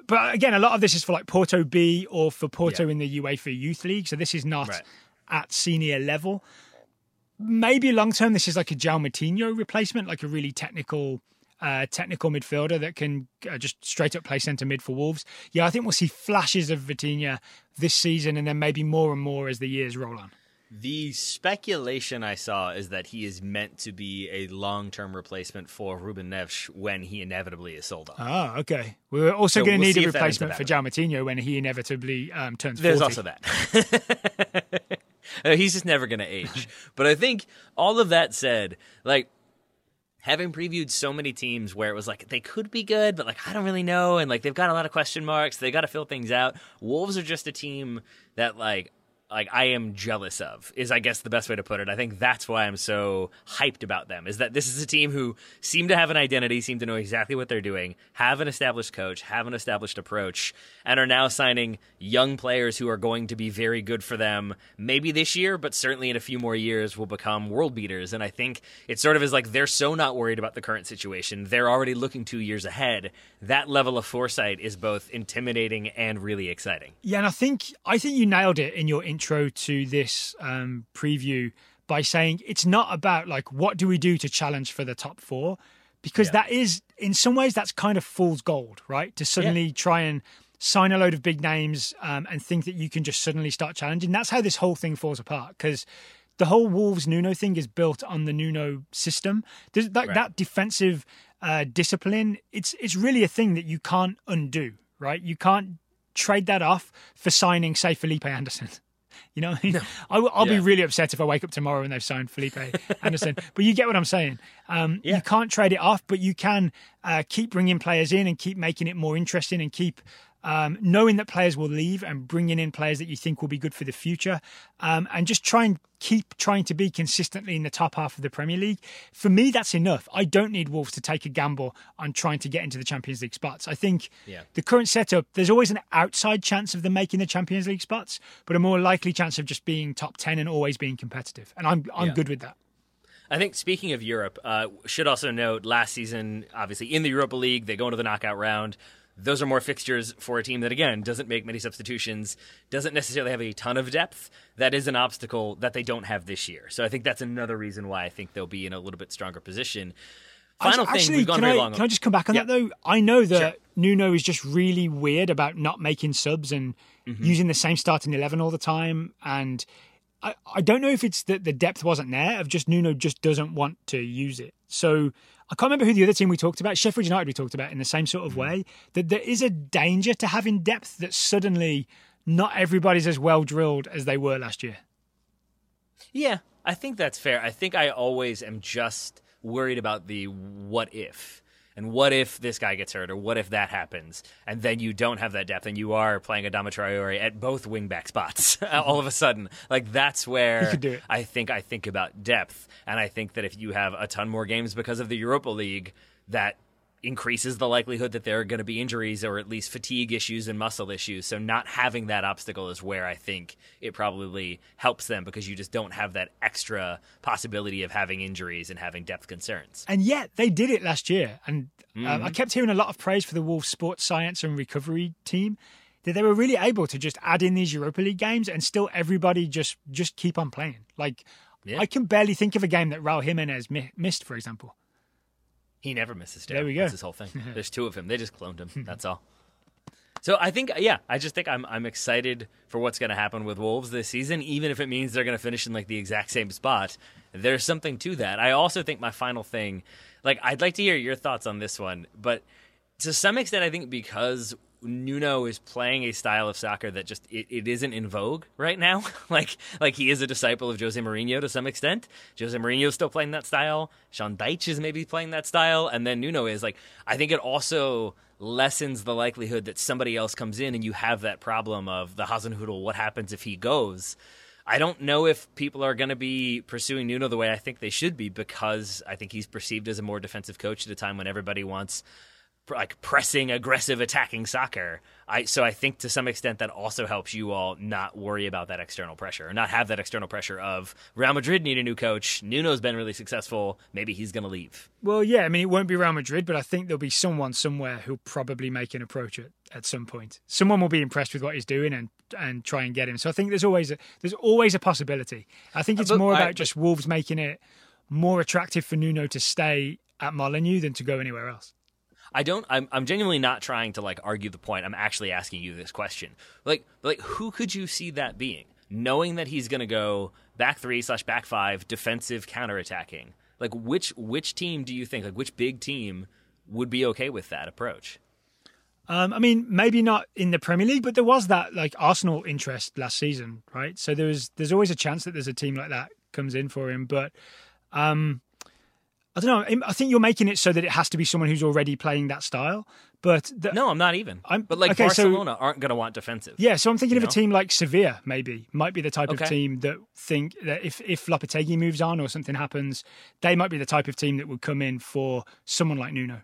Speaker 1: but again, a lot of this is for like Porto B or for Porto
Speaker 2: Yeah.
Speaker 1: in the UEFA Youth League. So this is not
Speaker 2: Right.
Speaker 1: at senior level. Maybe long term, this is like a João Moutinho replacement, like a really technical, uh, technical midfielder that can uh, just straight up play centre mid for Wolves. Yeah, I think we'll see flashes of Vitinha this season, and then maybe more and more as the years roll on.
Speaker 2: The speculation I saw is that he is meant to be a long-term replacement for Ruben Neves when he inevitably is sold off.
Speaker 1: Ah, okay. We're also
Speaker 2: So
Speaker 1: going to
Speaker 2: we'll
Speaker 1: need
Speaker 2: see
Speaker 1: a
Speaker 2: if that ends
Speaker 1: replacement
Speaker 2: up
Speaker 1: for João Moutinho when he inevitably um, turns
Speaker 2: There's
Speaker 1: forty.
Speaker 2: also that. He's just never going to age. But I think all of that said, like, having previewed so many teams where it was like they could be good, but like I don't really know, and like they've got a lot of question marks, they got to fill things out. Wolves are just a team that like like I am jealous of, is I guess the best way to put it. I think that's why I'm so hyped about them, is that this is a team who seem to have an identity, seem to know exactly what they're doing, have an established coach, have an established approach, and are now signing young players who are going to be very good for them, maybe this year, but certainly in a few more years will become world beaters. And I think it sort of is like they're so not worried about the current situation. They're already looking two years ahead. That level of foresight is both intimidating and really exciting.
Speaker 1: Yeah, and I think I think you nailed it in your intro to this um, preview by saying it's not about like what do we do to challenge for the top four, because
Speaker 2: Yeah.
Speaker 1: that is in some ways that's kind of fool's gold, right? To suddenly
Speaker 2: Yeah.
Speaker 1: try and sign a load of big names um, and think that you can just suddenly start challenging. That's how this whole thing falls apart, because the whole Wolves Nuno thing is built on the Nuno system. There's that,
Speaker 2: Right.
Speaker 1: that defensive uh, discipline, it's it's really a thing that you can't undo, right? You can't trade that off for signing, say, Felipe Anderson. You know, what I mean? I, will I'll
Speaker 2: Yeah.
Speaker 1: be really upset if I wake up tomorrow and they've signed Felipe Anderson. But you get what I'm saying. Um,
Speaker 2: Yeah.
Speaker 1: You can't trade it off, but you can uh, keep bringing players in and keep making it more interesting and keep um, knowing that players will leave and bringing in players that you think will be good for the future, um, and just try and keep trying to be consistently in the top half of the Premier League. For me, that's enough. I don't need Wolves to take a gamble on trying to get into the Champions League spots. I think
Speaker 2: Yeah.
Speaker 1: the current setup, there's always an outside chance of them making the Champions League spots, but a more likely chance of just being top ten and always being competitive. And I'm I'm
Speaker 2: Yeah.
Speaker 1: good with that.
Speaker 2: I think speaking of Europe, uh, should also note last season, obviously in the Europa League, they go into the knockout round. Those are more fixtures for a team that, again, doesn't make many substitutions, doesn't necessarily have a ton of depth. That is an obstacle that they don't have this year. So I think that's another reason why I think they'll be in a little bit stronger position. Final
Speaker 1: Actually,
Speaker 2: thing, we've gone
Speaker 1: can
Speaker 2: very
Speaker 1: I,
Speaker 2: long.
Speaker 1: Can I just come back on
Speaker 2: Yeah.
Speaker 1: that though? I know that
Speaker 2: Sure.
Speaker 1: Nuno is just really weird about not making subs and
Speaker 2: Mm-hmm.
Speaker 1: using the same starting eleven all the time. And I, I don't know if it's that the depth wasn't there, of just Nuno just doesn't want to use it. So I can't remember who the other team we talked about, Sheffield United we talked about in the same sort of
Speaker 2: Mm-hmm.
Speaker 1: way, that there is a danger to having depth that suddenly not everybody's as well drilled as they were last year.
Speaker 2: Yeah, I think that's fair. I think I always am just worried about the what if. And what if this guy gets hurt, or what if that happens, and then you don't have that depth, and you are playing Adama Traore at both wingback spots all of a sudden? Like, that's
Speaker 1: He
Speaker 2: where
Speaker 1: could do it.
Speaker 2: I think I think about depth, and I think that if you have a ton more games because of the Europa League, that increases the likelihood that there are going to be injuries or at least fatigue issues and muscle issues. So not having that obstacle is where I think it probably helps them, because you just don't have that extra possibility of having injuries and having depth concerns.
Speaker 1: And yet they did it last year. And um,
Speaker 2: Mm-hmm.
Speaker 1: I kept hearing a lot of praise for the Wolves sports science and recovery team, that they were really able to just add in these Europa League games and still everybody just, just keep on playing. Like,
Speaker 2: Yeah.
Speaker 1: I can barely think of a game that Raul Jimenez mi- missed, for example.
Speaker 2: He never misses. Dale.
Speaker 1: There we go.
Speaker 2: That's his whole thing. There's two of him. They just cloned him. That's all. So I think, yeah, I just think I'm I'm excited for what's going to happen with Wolves this season, even if it means they're going to finish in like the exact same spot. There's something to that. I also think my final thing, like, I'd like to hear your thoughts on this one, but to some extent, I think because Nuno is playing a style of soccer that just it, it isn't in vogue right now. like like he is a disciple of Jose Mourinho to some extent. Jose Mourinho is still playing that style. Sean Dyche is maybe playing that style, and then Nuno is like. I think it also lessens the likelihood that somebody else comes in and you have that problem of the Hasenhüttl. What happens if he goes? I don't know if people are going to be pursuing Nuno the way I think they should be, because I think he's perceived as a more defensive coach at a time when everybody wants like pressing, aggressive, attacking soccer. I so I think to some extent that also helps you all not worry about that external pressure, or not have that external pressure of Real Madrid need a new coach. Nuno's been really successful. Maybe he's going to leave.
Speaker 1: Well, yeah, I mean, it won't be Real Madrid, but I think there'll be someone somewhere who'll probably make an approach at, at some point. Someone will be impressed with what he's doing and and try and get him. So I think there's always a, there's always a possibility. I think it's
Speaker 2: But
Speaker 1: more
Speaker 2: I-
Speaker 1: about just Wolves making it more attractive for Nuno to stay at Molineux than to go anywhere else.
Speaker 2: I don't. I'm. I'm genuinely not trying to like argue the point. I'm actually asking you this question. Like, like who could you see that being? Knowing that he's going to go back three slash back five, defensive, counterattacking. Like, which which team do you think? Like, which big team would be okay with that approach?
Speaker 1: Um, I mean, maybe not in the Premier League, but there was that like Arsenal interest last season, right? So there's there's always a chance that there's a team like that comes in for him. But um, I don't know. I think you're making it so that it has to be someone who's already playing that style. But the,
Speaker 2: No, I'm not even.
Speaker 1: I'm-
Speaker 2: but like
Speaker 1: okay, so-
Speaker 2: Barcelona aren't going to want defensive.
Speaker 1: yeah, so I'm thinking
Speaker 2: You
Speaker 1: of a
Speaker 2: know?
Speaker 1: team like Sevilla. Maybe might be the type
Speaker 2: Okay.
Speaker 1: of team that think that if if Lopetegui moves on or something happens, they might be the type of team that would come in for someone like Nuno.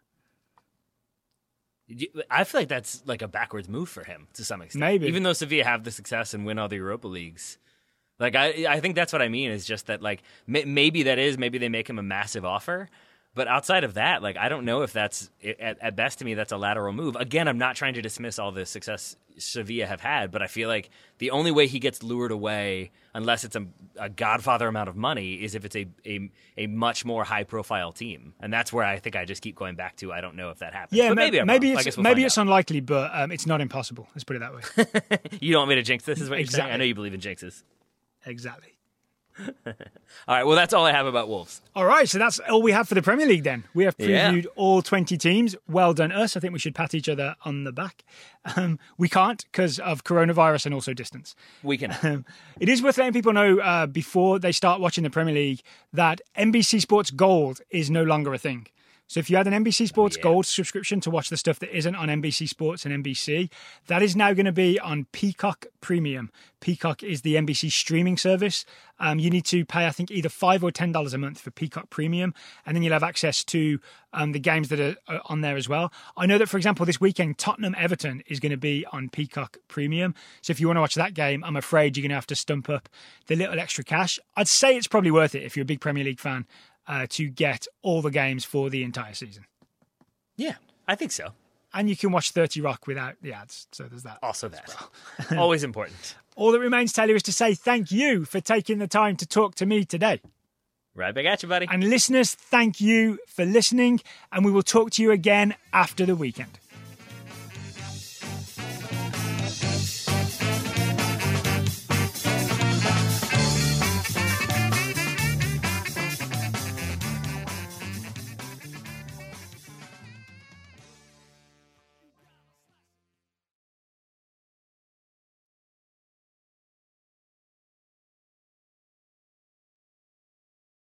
Speaker 2: I feel like that's like a backwards move for him to some extent.
Speaker 1: Maybe.
Speaker 2: Even though Sevilla have the success and win all the Europa Leagues. Like, I I think that's what I mean is just that, like, may, maybe that is, maybe they make him a massive offer. But outside of that, like, I don't know if that's, at, at best to me, that's a lateral move. Again, I'm not trying to dismiss all the success Sevilla have had, but I feel like the only way he gets lured away, unless it's a, a godfather amount of money, is if it's a, a, a much more high-profile team. And that's where I think I just keep going back to, I don't know if that happens.
Speaker 1: Yeah,
Speaker 2: but
Speaker 1: ma-
Speaker 2: maybe I'm
Speaker 1: maybe
Speaker 2: wrong. I
Speaker 1: it's
Speaker 2: guess we'll
Speaker 1: maybe
Speaker 2: find
Speaker 1: it's
Speaker 2: out.
Speaker 1: unlikely, but um, it's not impossible. Let's put it that way.
Speaker 2: You don't want me to jinx this, is what you're saying?
Speaker 1: Exactly.
Speaker 2: I know you believe in jinxes.
Speaker 1: Exactly.
Speaker 2: All right, well, that's all I have about Wolves.
Speaker 1: All right, so that's all we have for the Premier League then. We have
Speaker 2: Yeah.
Speaker 1: previewed all twenty teams. Well done us. I think we should pat each other on the back. Um, we can't because of coronavirus and also distance.
Speaker 2: We can.
Speaker 1: Um, it is worth letting people know uh, before they start watching the Premier League that N B C Sports Gold is no longer a thing. So if you had an N B C Sports
Speaker 2: yeah.
Speaker 1: Gold subscription to watch the stuff that isn't on N B C Sports and N B C, that is now going to be on Peacock Premium. Peacock is the N B C streaming service. Um, you need to pay, I think, either five or ten dollars a month for Peacock Premium, and then you'll have access to um, the games that are, are on there as well. I know that, for example, this weekend Tottenham Everton is going to be on Peacock Premium. So if you want to watch that game, I'm afraid you're going to have to stump up the little extra cash. I'd say it's probably worth it if you're a big Premier League fan. Uh, to get all the games for the entire season.
Speaker 2: Yeah, I think so.
Speaker 1: And you can watch thirty Rock without the ads. So there's that.
Speaker 2: Also that. Always important.
Speaker 1: All that remains, Taylor, is to say thank you for taking the time to talk to me today.
Speaker 2: Right back at you, buddy.
Speaker 1: And listeners, thank you for listening. And we will talk to you again after the weekend.